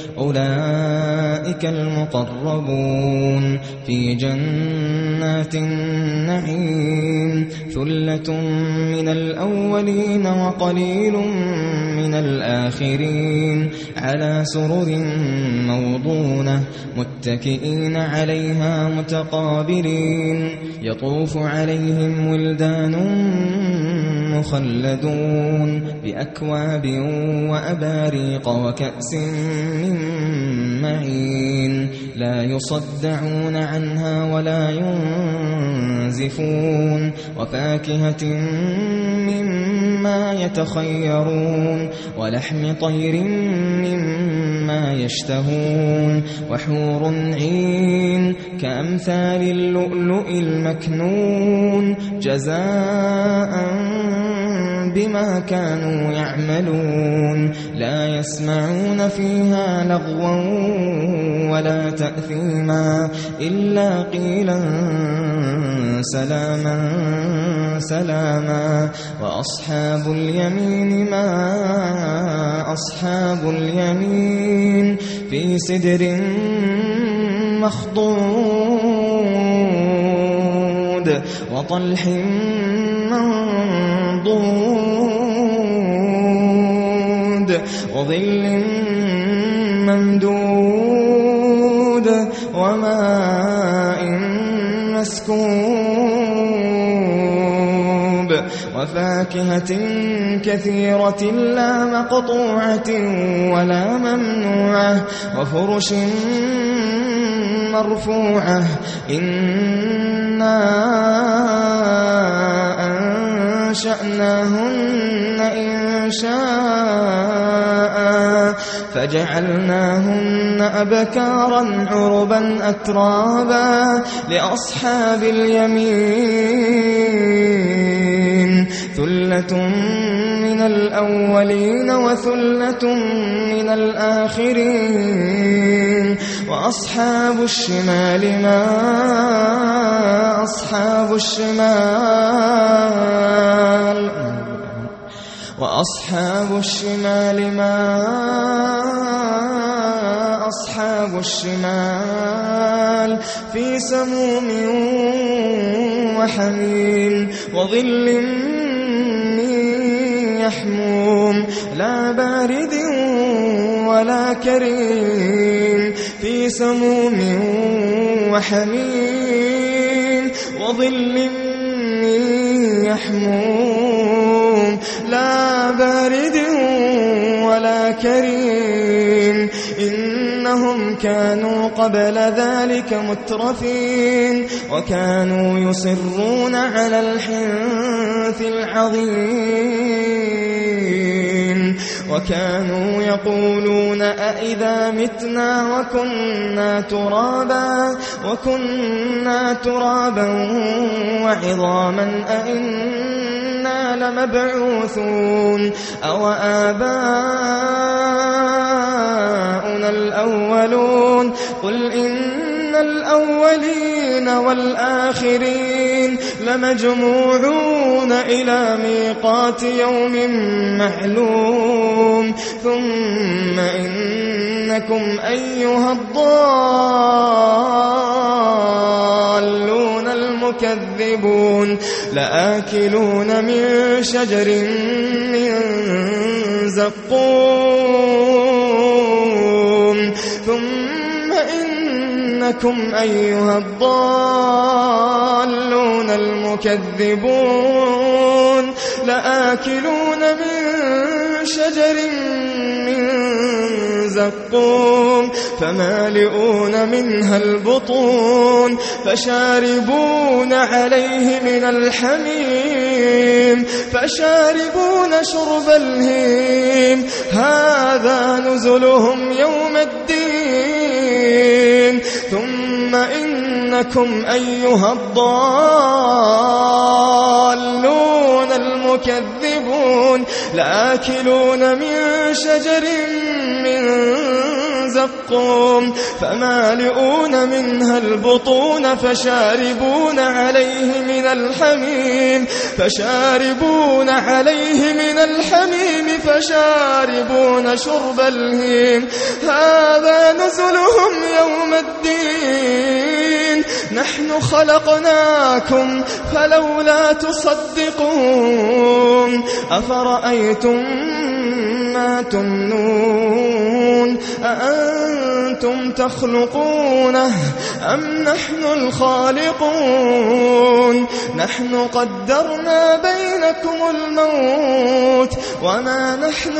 S5: أولئك المقربون في جنات النعيم ثلة من الأولين وقليل من الآخرين على سرر موضونة متكئين عليها متقابلين يطوف عليهم ولدان مخلدون بأكواب وأباريق وكأس من معين لا يصدعون عنها ولا ينزفون وفاكهة مما يتخيرون ولحم طير مما يشتهون وحور عين كأمثال اللؤلؤ المكنون جزاء بما كانوا يعملون لا يسمعون فيها لغوا ولا تأثيما إلا قيلا سلاما سلاما وأصحاب اليمين ما أصحاب اليمين في سدر مخضود وطلح منضود وظل ممدود وماء مسكوب وفاكهة كثيرة لا مقطوعة ولا ممنوعة وفرش مرفوعة إنا أنشأناهن إنشاء فجعلناهن أبكارا عربا أترابا لأصحاب اليمين ثلة من الأولين وثلة من الآخرين وأصحاب الشمال ما أصحاب الشمال وأصحاب الشمال ما أصحاب الشمال في سموم وحميم وظل من يحموم لا بارد ولا كريم في سموم وحميم وظل من يحموم لا بارد ولا كريم إنهم كانوا قبل ذلك مترفين وكانوا يصرون على الحنث العظيم وكانوا يقولون أئذا متنا وكنا ترابا وكنا ترابا وعظاما أئنا لمبعوثون أو آباؤنا الأولون قل إن الأولين والآخرين
S4: لمجموعون إلى ميقات يوم معلوم ثم إنكم أيها الضالون المكذبون لآكلون من شجر من زقوم ثم إنكم أيها الضالون المكذبون لآكلون من شجر من زقوم فمالئون منها البطون فشاربون عليه من الحميم فشاربون شرب الهيم هذا نزلهم يوم الدين ثم إنكم أيها الضالون المكذبون لآكلون من شجر من زقوم فمالئون منها البطون فشاربون عليه من الحميم فشاربون عليه من الحميم فشاربون شرب الهيم هذا نزلهم يوم الدين نحن خلقناكم فلولا تصدقون أفرأيتم ما تمنون أأنتم تخلقونه أم نحن الخالقون نحن قدرنا بينكم الموت وما نحن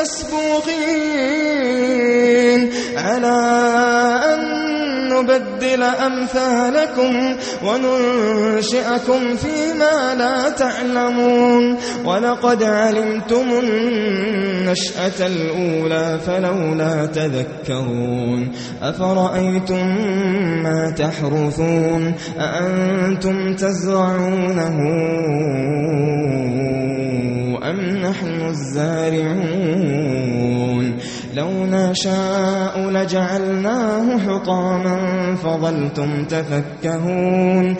S4: بمسبوقين على أن نبدل أمثالكم وننشئكم فيما لا تعلمون ولقد علمتم النشأة الأولى فلولا تذكرون أفرأيتم ما تحرثون أأنتم تزرعونه أم نحن الزارعون لو نشاء لجعلناه حطاما فظلتم تفكهون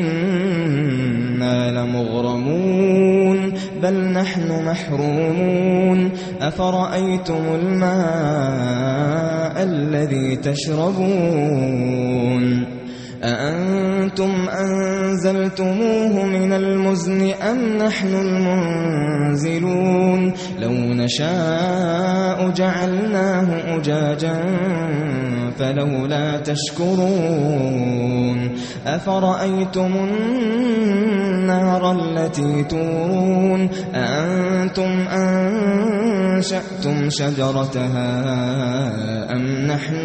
S4: إنا لمغرمون بل نحن محرومون أفرأيتم الماء الذي تشربون أأنتم أنزلتموه من المزن أم نحن المنزلون لو نشاء جعلناه أجاجا فلولا تشكرون أفرأيتم النار التي تورون أأنتم أنشأتم شجرتها أم نحن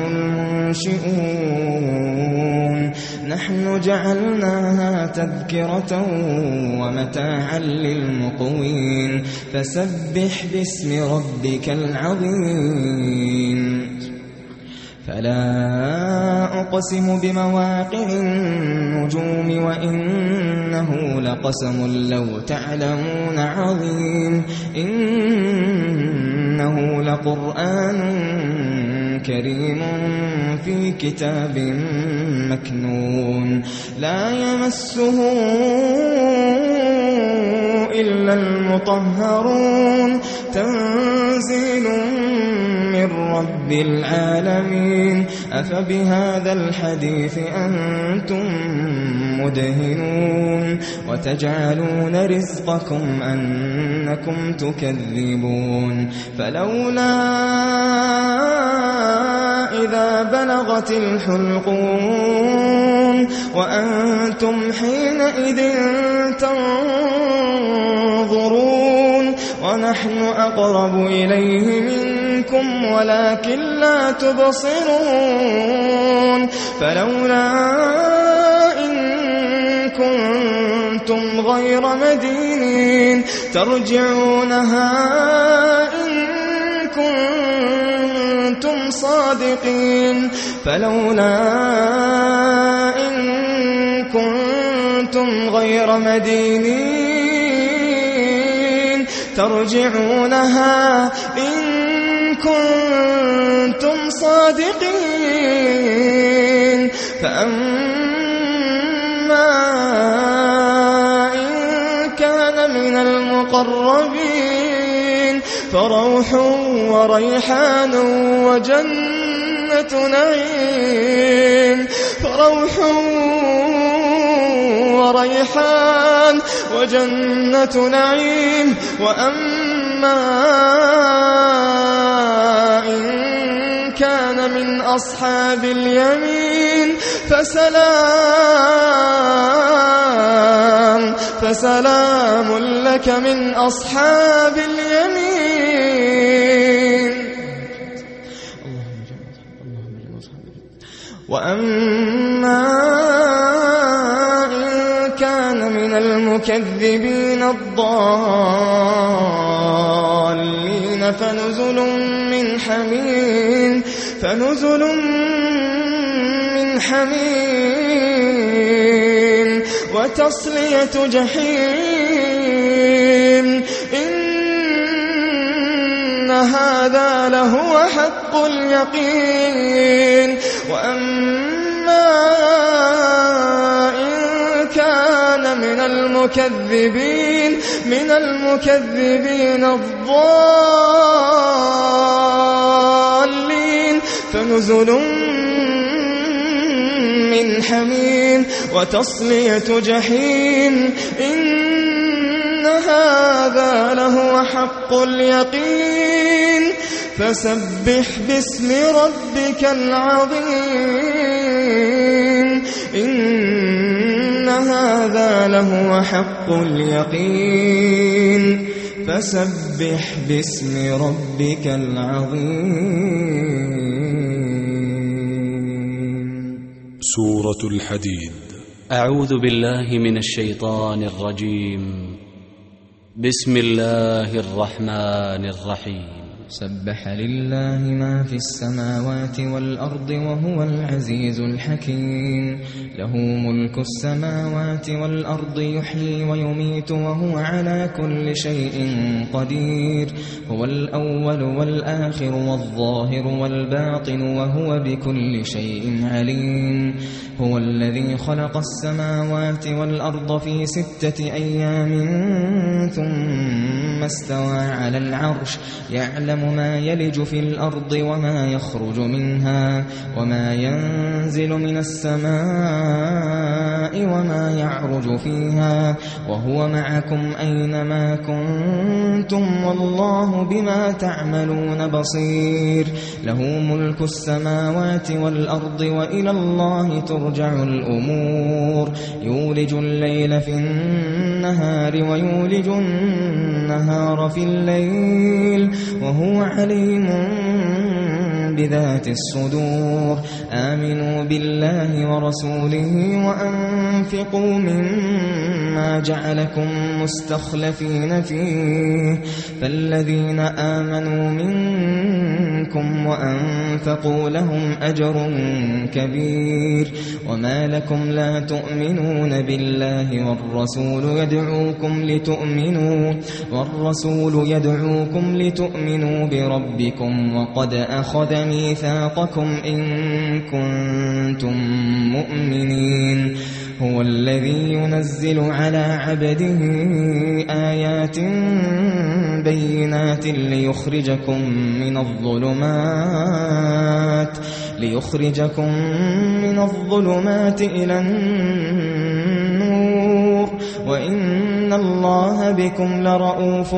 S4: المنشئون نحن جعلناها تذكرة ومتاعا للمقوين فسبح باسم ربك العظيم فلا أقسم بمواقع النجوم وإنه لقسم لو تعلمون عظيم إنه لقرآن كريم في كتاب مكنون لا يمسه إلا المطهرون تنزيل من رب العالمين أفبهذا الحديث أنتم مدهنون وتجعلون رزقكم أنكم تكذبون فلولا إذا بلغت الحلقوم وأنتم حينئذ تنظرون ونحن أقرب إليه منكم ولكن لا تبصرون فلولا إن كنتم غير مدينين ترجعونها إن كنتم صادقين فلولا إن كنتم غير مدينين ترجعونها إن كنتم صادقين فأما المقربين فروح وريحان وجنة نعيم فروح وريحان وجنة نعيم وأما إن كان من أصحاب اليمين فسلام فسلام لك من أصحاب اليمين وأما إن كان من المكذبين الضالين فنزل من حميم فنزل من حميم وتصلية جحيم إن هذا لهو حق اليقين وأما إن كان من المكذبين من المكذبين الضالين فنزل من حميم وتصلية جحيم إن هذا لهو حق اليقين فسبح باسم ربك العظيم إن هذا لهو حق اليقين فسبح باسم ربك العظيم.
S3: سورة الحديد.
S2: أعوذ بالله من الشيطان الرجيم. بسم الله الرحمن الرحيم.
S5: سبح لله ما في السماوات والأرض وهو العزيز الحكيم. له ملك السماوات والأرض يحيي ويميت وهو على كل شيء قدير. هو الأول والآخر والظاهر والباطن وهو بكل شيء عليم. هو الذي خلق السماوات والأرض في ستة أيام ثم استوى على العرش يعلم ما يلج في الأرض وما يخرج منها وما ينزل من السماء وما يعرج فيها وهو معكم أينما كنتم والله بما تعملون بصير. له ملك السماوات والأرض وإلى الله ترجع الأمور. يولج الليل في النهار ويولج النهار في الليل وهو عليم بذات الصدور. آمنوا بالله ورسوله وأنفقوا مما جعلكم مستخلفين فيه فالذين آمنوا منكم وأنفقوا لهم أجر كبير. وما لكم لا تؤمنون بالله والرسول يدعوكم لتؤمنوا والرسول يدعوكم لتؤمنوا بربكم وقد أخذ ميثاقكم إن كنتم مؤمنين. هو الذي ينزل على عبده آيات بينات ليخرجكم من الظلمات ليخرجكم من الظلمات إلى النور وإن الله بكم لرؤوف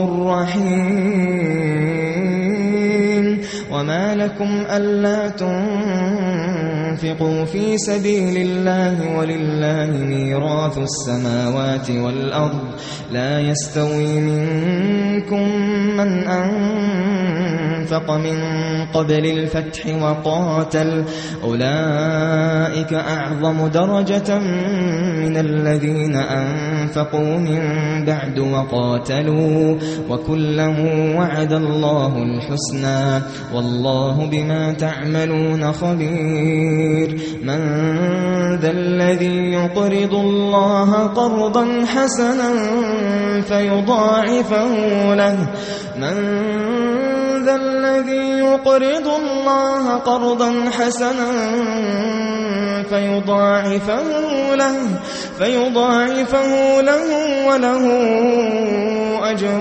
S5: رحيم. وما لكم ألا تنفقوا في سبيل الله ولله ميراث السماوات والأرض لا يستوي منكم من أنفق من قبل الفتح وقاتل أولئك أعظم درجة من الذين أنفقوا من بعد وقاتلوا وكلا وعد الله الحسنى والله بما تعملون خبير. من ذا الذي يقرض الله قرضا حسنا فيضاعفه له من ذا
S4: ذا الذي يقرض الله قرضا حسنا فيضاعفه له فيضاعفه له وله أجر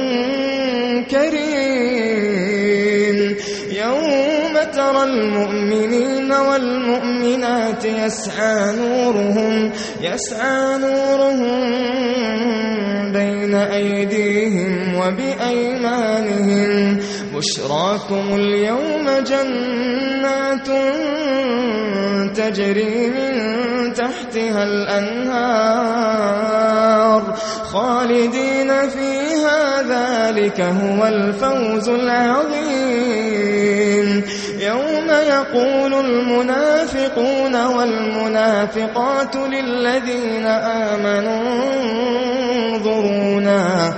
S4: كريم. يوم ترى المؤمنين والمؤمنات يسعى نورهم يسعى نورهم بين أيديهم وبأيمانهم بشراكم اليوم جنات تجري من تحتها الأنهار خالدين فيها ذلك هو الفوز العظيم. يوم يقول المنافقون والمنافقات للذين آمنوا انظرونا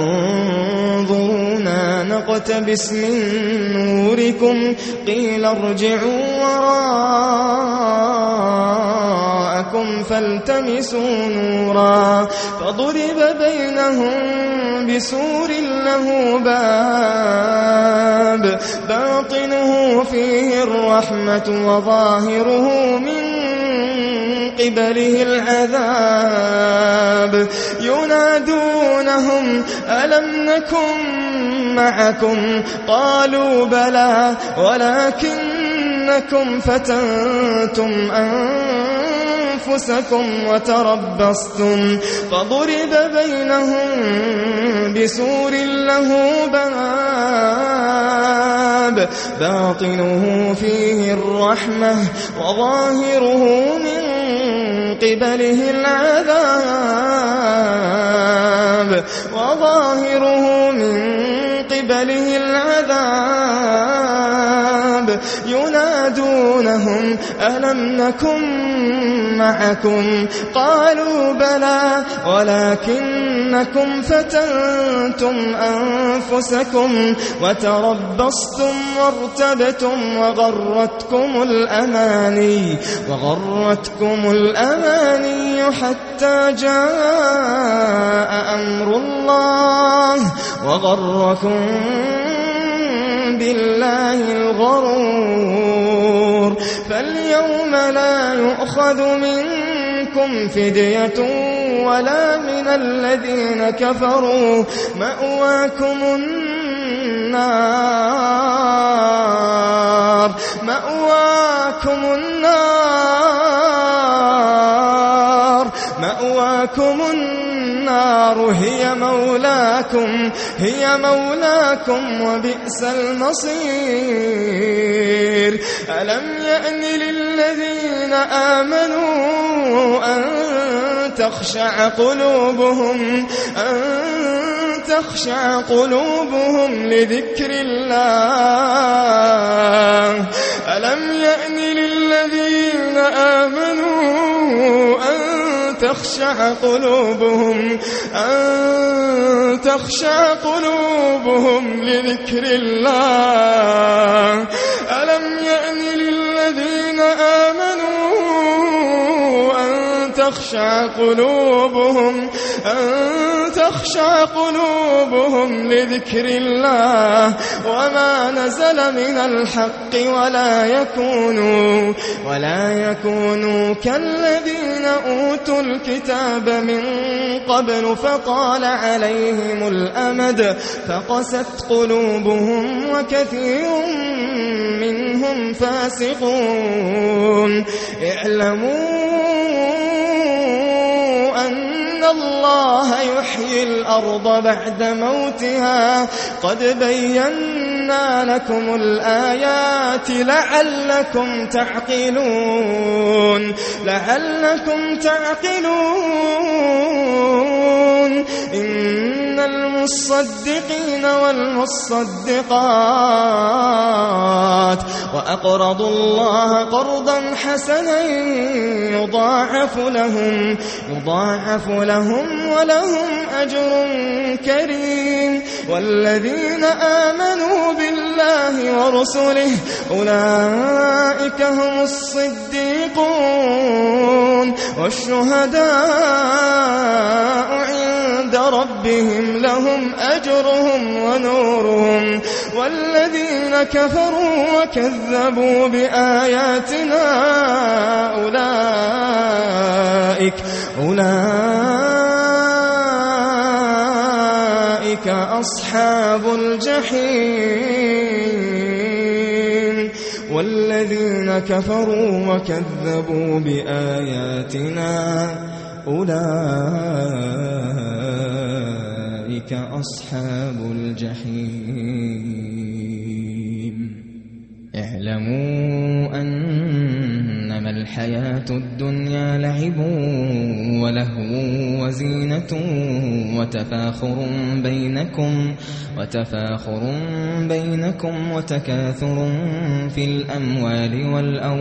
S4: انظرونا نقتبس من نوركم قيل ارجعوا وراءكم فالتمسوا نورا فضرب بينهم بسور له باب باطنه فيه الرحمة وظاهره من قبله العذاب. ينادونهم ألم نكن معكم قالوا بلى ولكنكم فتنتم أنفسكم وتربصتم فضرب بينهم بسور له باب باطنه فيه الرحمة وظاهره من قبله العذاب وظاهره من قبله العذاب. ينادونهم ألم نكن معكم قالوا بلى ولكنكم فتنتم أنفسكم وتربصتم وارتبتم وغرتكم الأماني وغرتكم الأماني حتى جاء أمر الله وغركم بالله الغرور. فاليوم لا يؤخذ منكم فدية ولا من الذين كفروا مأواكم النار مأواكم النار مأواكم النار هي مولاكم هي مولاكم وبئس المصير. ألم يأن للذين آمنوا أن تخشع قلوبهم أن تخشع قلوبهم لذكر الله ألم يأن للذين آمنوا أن تخشع قلوبهم أن تخشع قلوبهم لذكر الله ألم يأن للذين آمنوا أن تخشع قلوبهم أن تخشع قلوبهم لذكر الله وما نزل من الحق ولا يكونوا ولا يكونوا كالذين أوتوا الكتاب من قبل فطال عليهم الأمد فقست قلوبهم وكثير منهم فاسقون. اعلموا أن الله يحيي الأرض بعد موتها قد بينا لكم الآيات لعلكم تعقلون لعلكم تعقلون. إن المصدقين والمصدقات وأقرضوا الله قرضا حسنا يضاعف لهم يضاعف لهم ولهم أجر كريم. والذين آمنوا بالله ورسله أولئك هم الصديقون والشهداء عند ربهم لهم أجرهم ونورهم والذين كفروا وكذبوا بآياتنا أولئك أولئك أصحاب الجحيم والذين كفروا وكذبوا بآياتنا أولئك أصحاب الجحيم اعلموا أنما الحياة الدنيا لعب ولهو وزينة وتفاخر بينكم وتفاخر بينكم وتكاثر في الأموال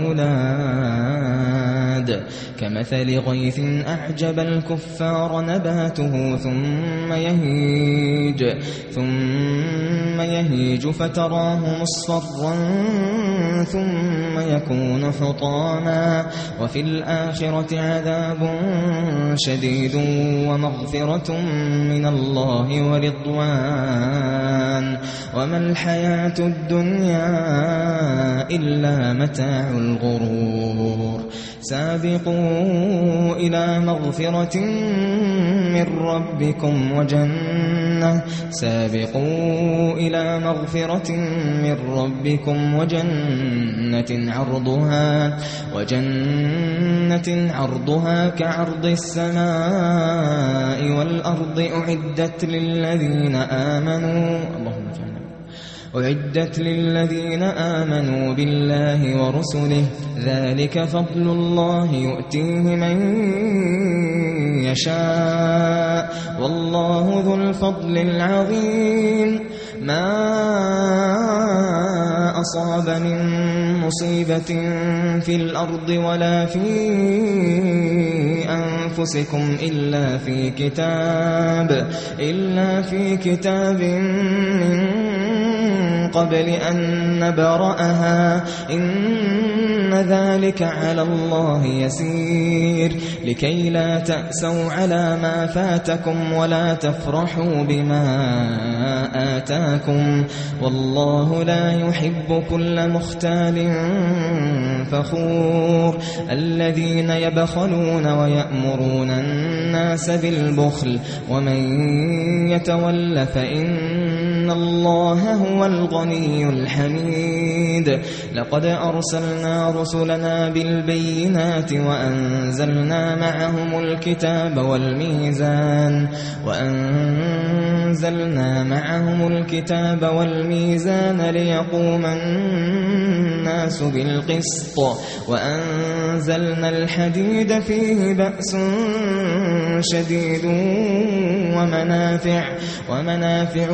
S4: والأولاد كمثل غيث أعجب الكفار نباته ثم يهيج ثم يهيج فتراه مصفرا ثم يكون حطاما وفي الآخرة عذاب شديد ومغفرة من الله ورضوان وما الحياة الدنيا إلا متاع الغرور سابقوا إلى مغفرة من ربكم وجنة سابقوا إلى مغفرة من ربكم وجنة عرضها وجنة عرضها كعرض السماء والأرض أعدت للذين آمنوا اللهم جعلنا أعدت للذين آمنوا بالله ورسله ذلك فضل الله يؤتيه من يشاء والله ذو الفضل العظيم ما أصاب من مصيبة في الأرض ولا في أنفسكم إلا في كتاب إلا في كتاب من قبل أن نبرأها إن ذلك على الله يسير لكي لا تأسوا على ما فاتكم ولا تفرحوا بما آتاكم والله لا يحب كل مختال فخور الذين يبخلون ويأمرون الناس بالبخل ومن يتول فإن الله هو الغني الحميد لقد أرسلنا رسلنا بالبينات وأنزلنا معهم الكتاب والميزان وأنزلنا معهم الكتاب والميزان ليقوم الناس بالقسط وأنزلنا الحديد فيه بأس شديد ومنافع ومنافع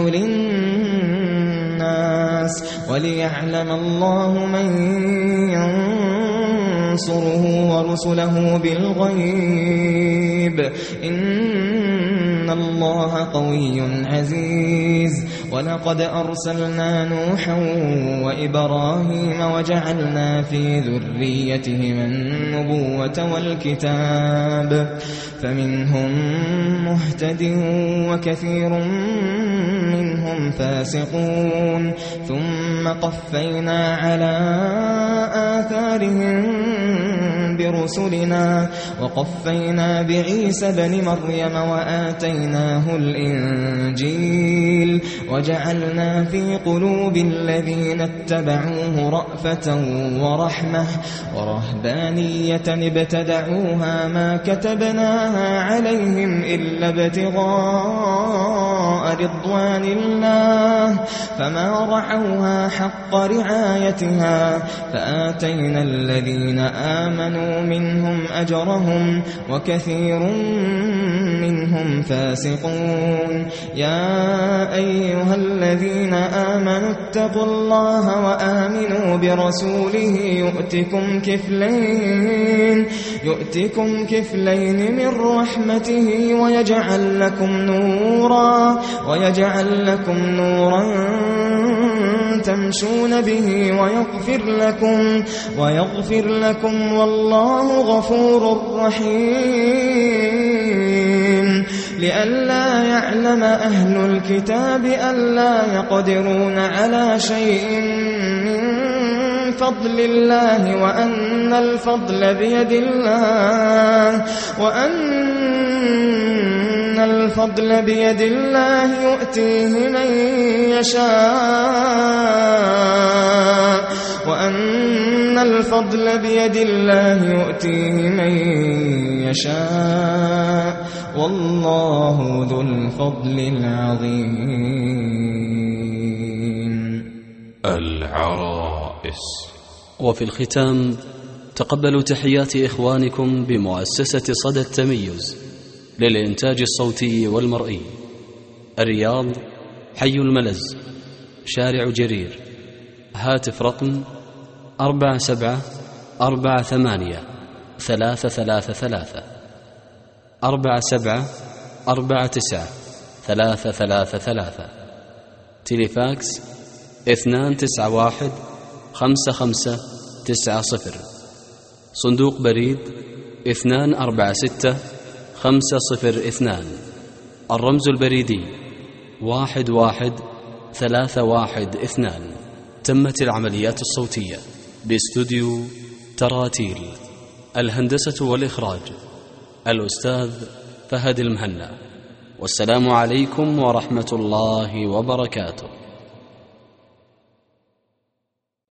S4: للناس وليعلم الله من ينصره ورسله بالغيب إن الله قوي عزيز ولقد أرسلنا نوحا وإبراهيم وجعلنا في ذريتهما النبوة والكتاب فمنهم مهتد وكثير منهم فاسقون ثم قفينا على آثارهم برسلنا وقفينا بعيسى بن مريم وآتيناه الإنجيل وجعلنا في قلوب الذين اتبعوه رأفة ورحمة ورهبانية ابتدعوها ما كتبناها عليهم إلا ابتغاء رضوان الله فما رعوها حق رعايتها فآتينا الذين آمنوا منهم أجرهم وكثير منهم فاسقون يا أيها الذين آمنوا اتقوا الله وآمنوا برسوله يؤتكم كفلين يؤتكم كفلين من رحمته ويجعل لكم نورا ويجعل لكم نورا تمشون به ويغفر لكم ويغفر لكم والله غفور رحيم لئلا يعلم أهل الكتاب ألا يقدرون على شيء من فضل الله وأن الفضل بيد الله وأن الفضل بيد الله يؤتيه من يشاء وأن الفضل بيد الله يؤتيه من يشاء والله ذو الفضل العظيم.
S1: العرائس.
S2: وفي الختام تقبلوا تحيات إخوانكم بمؤسسة صدى التميز للإنتاج الصوتي والمرئي، الرياض، حي الملز، شارع جرير، هاتف رقم أربعة سبعة أربعة ثمانية ثلاثة ثلاثة ثلاثة أربعة سبعة أربعة تسعة ثلاثة ثلاثة ثلاثة، تليفاكس اثنان تسعة واحد خمسة خمسة تسعة صفر، صندوق بريد اثنان أربعة ستة خمسة صفر اثنان، الرمز البريدي واحد واحد ثلاثة واحد اثنان. تمت العمليات الصوتية باستوديو تراتيل. الهندسة والإخراج الأستاذ فهد المهنا. والسلام عليكم ورحمة الله وبركاته.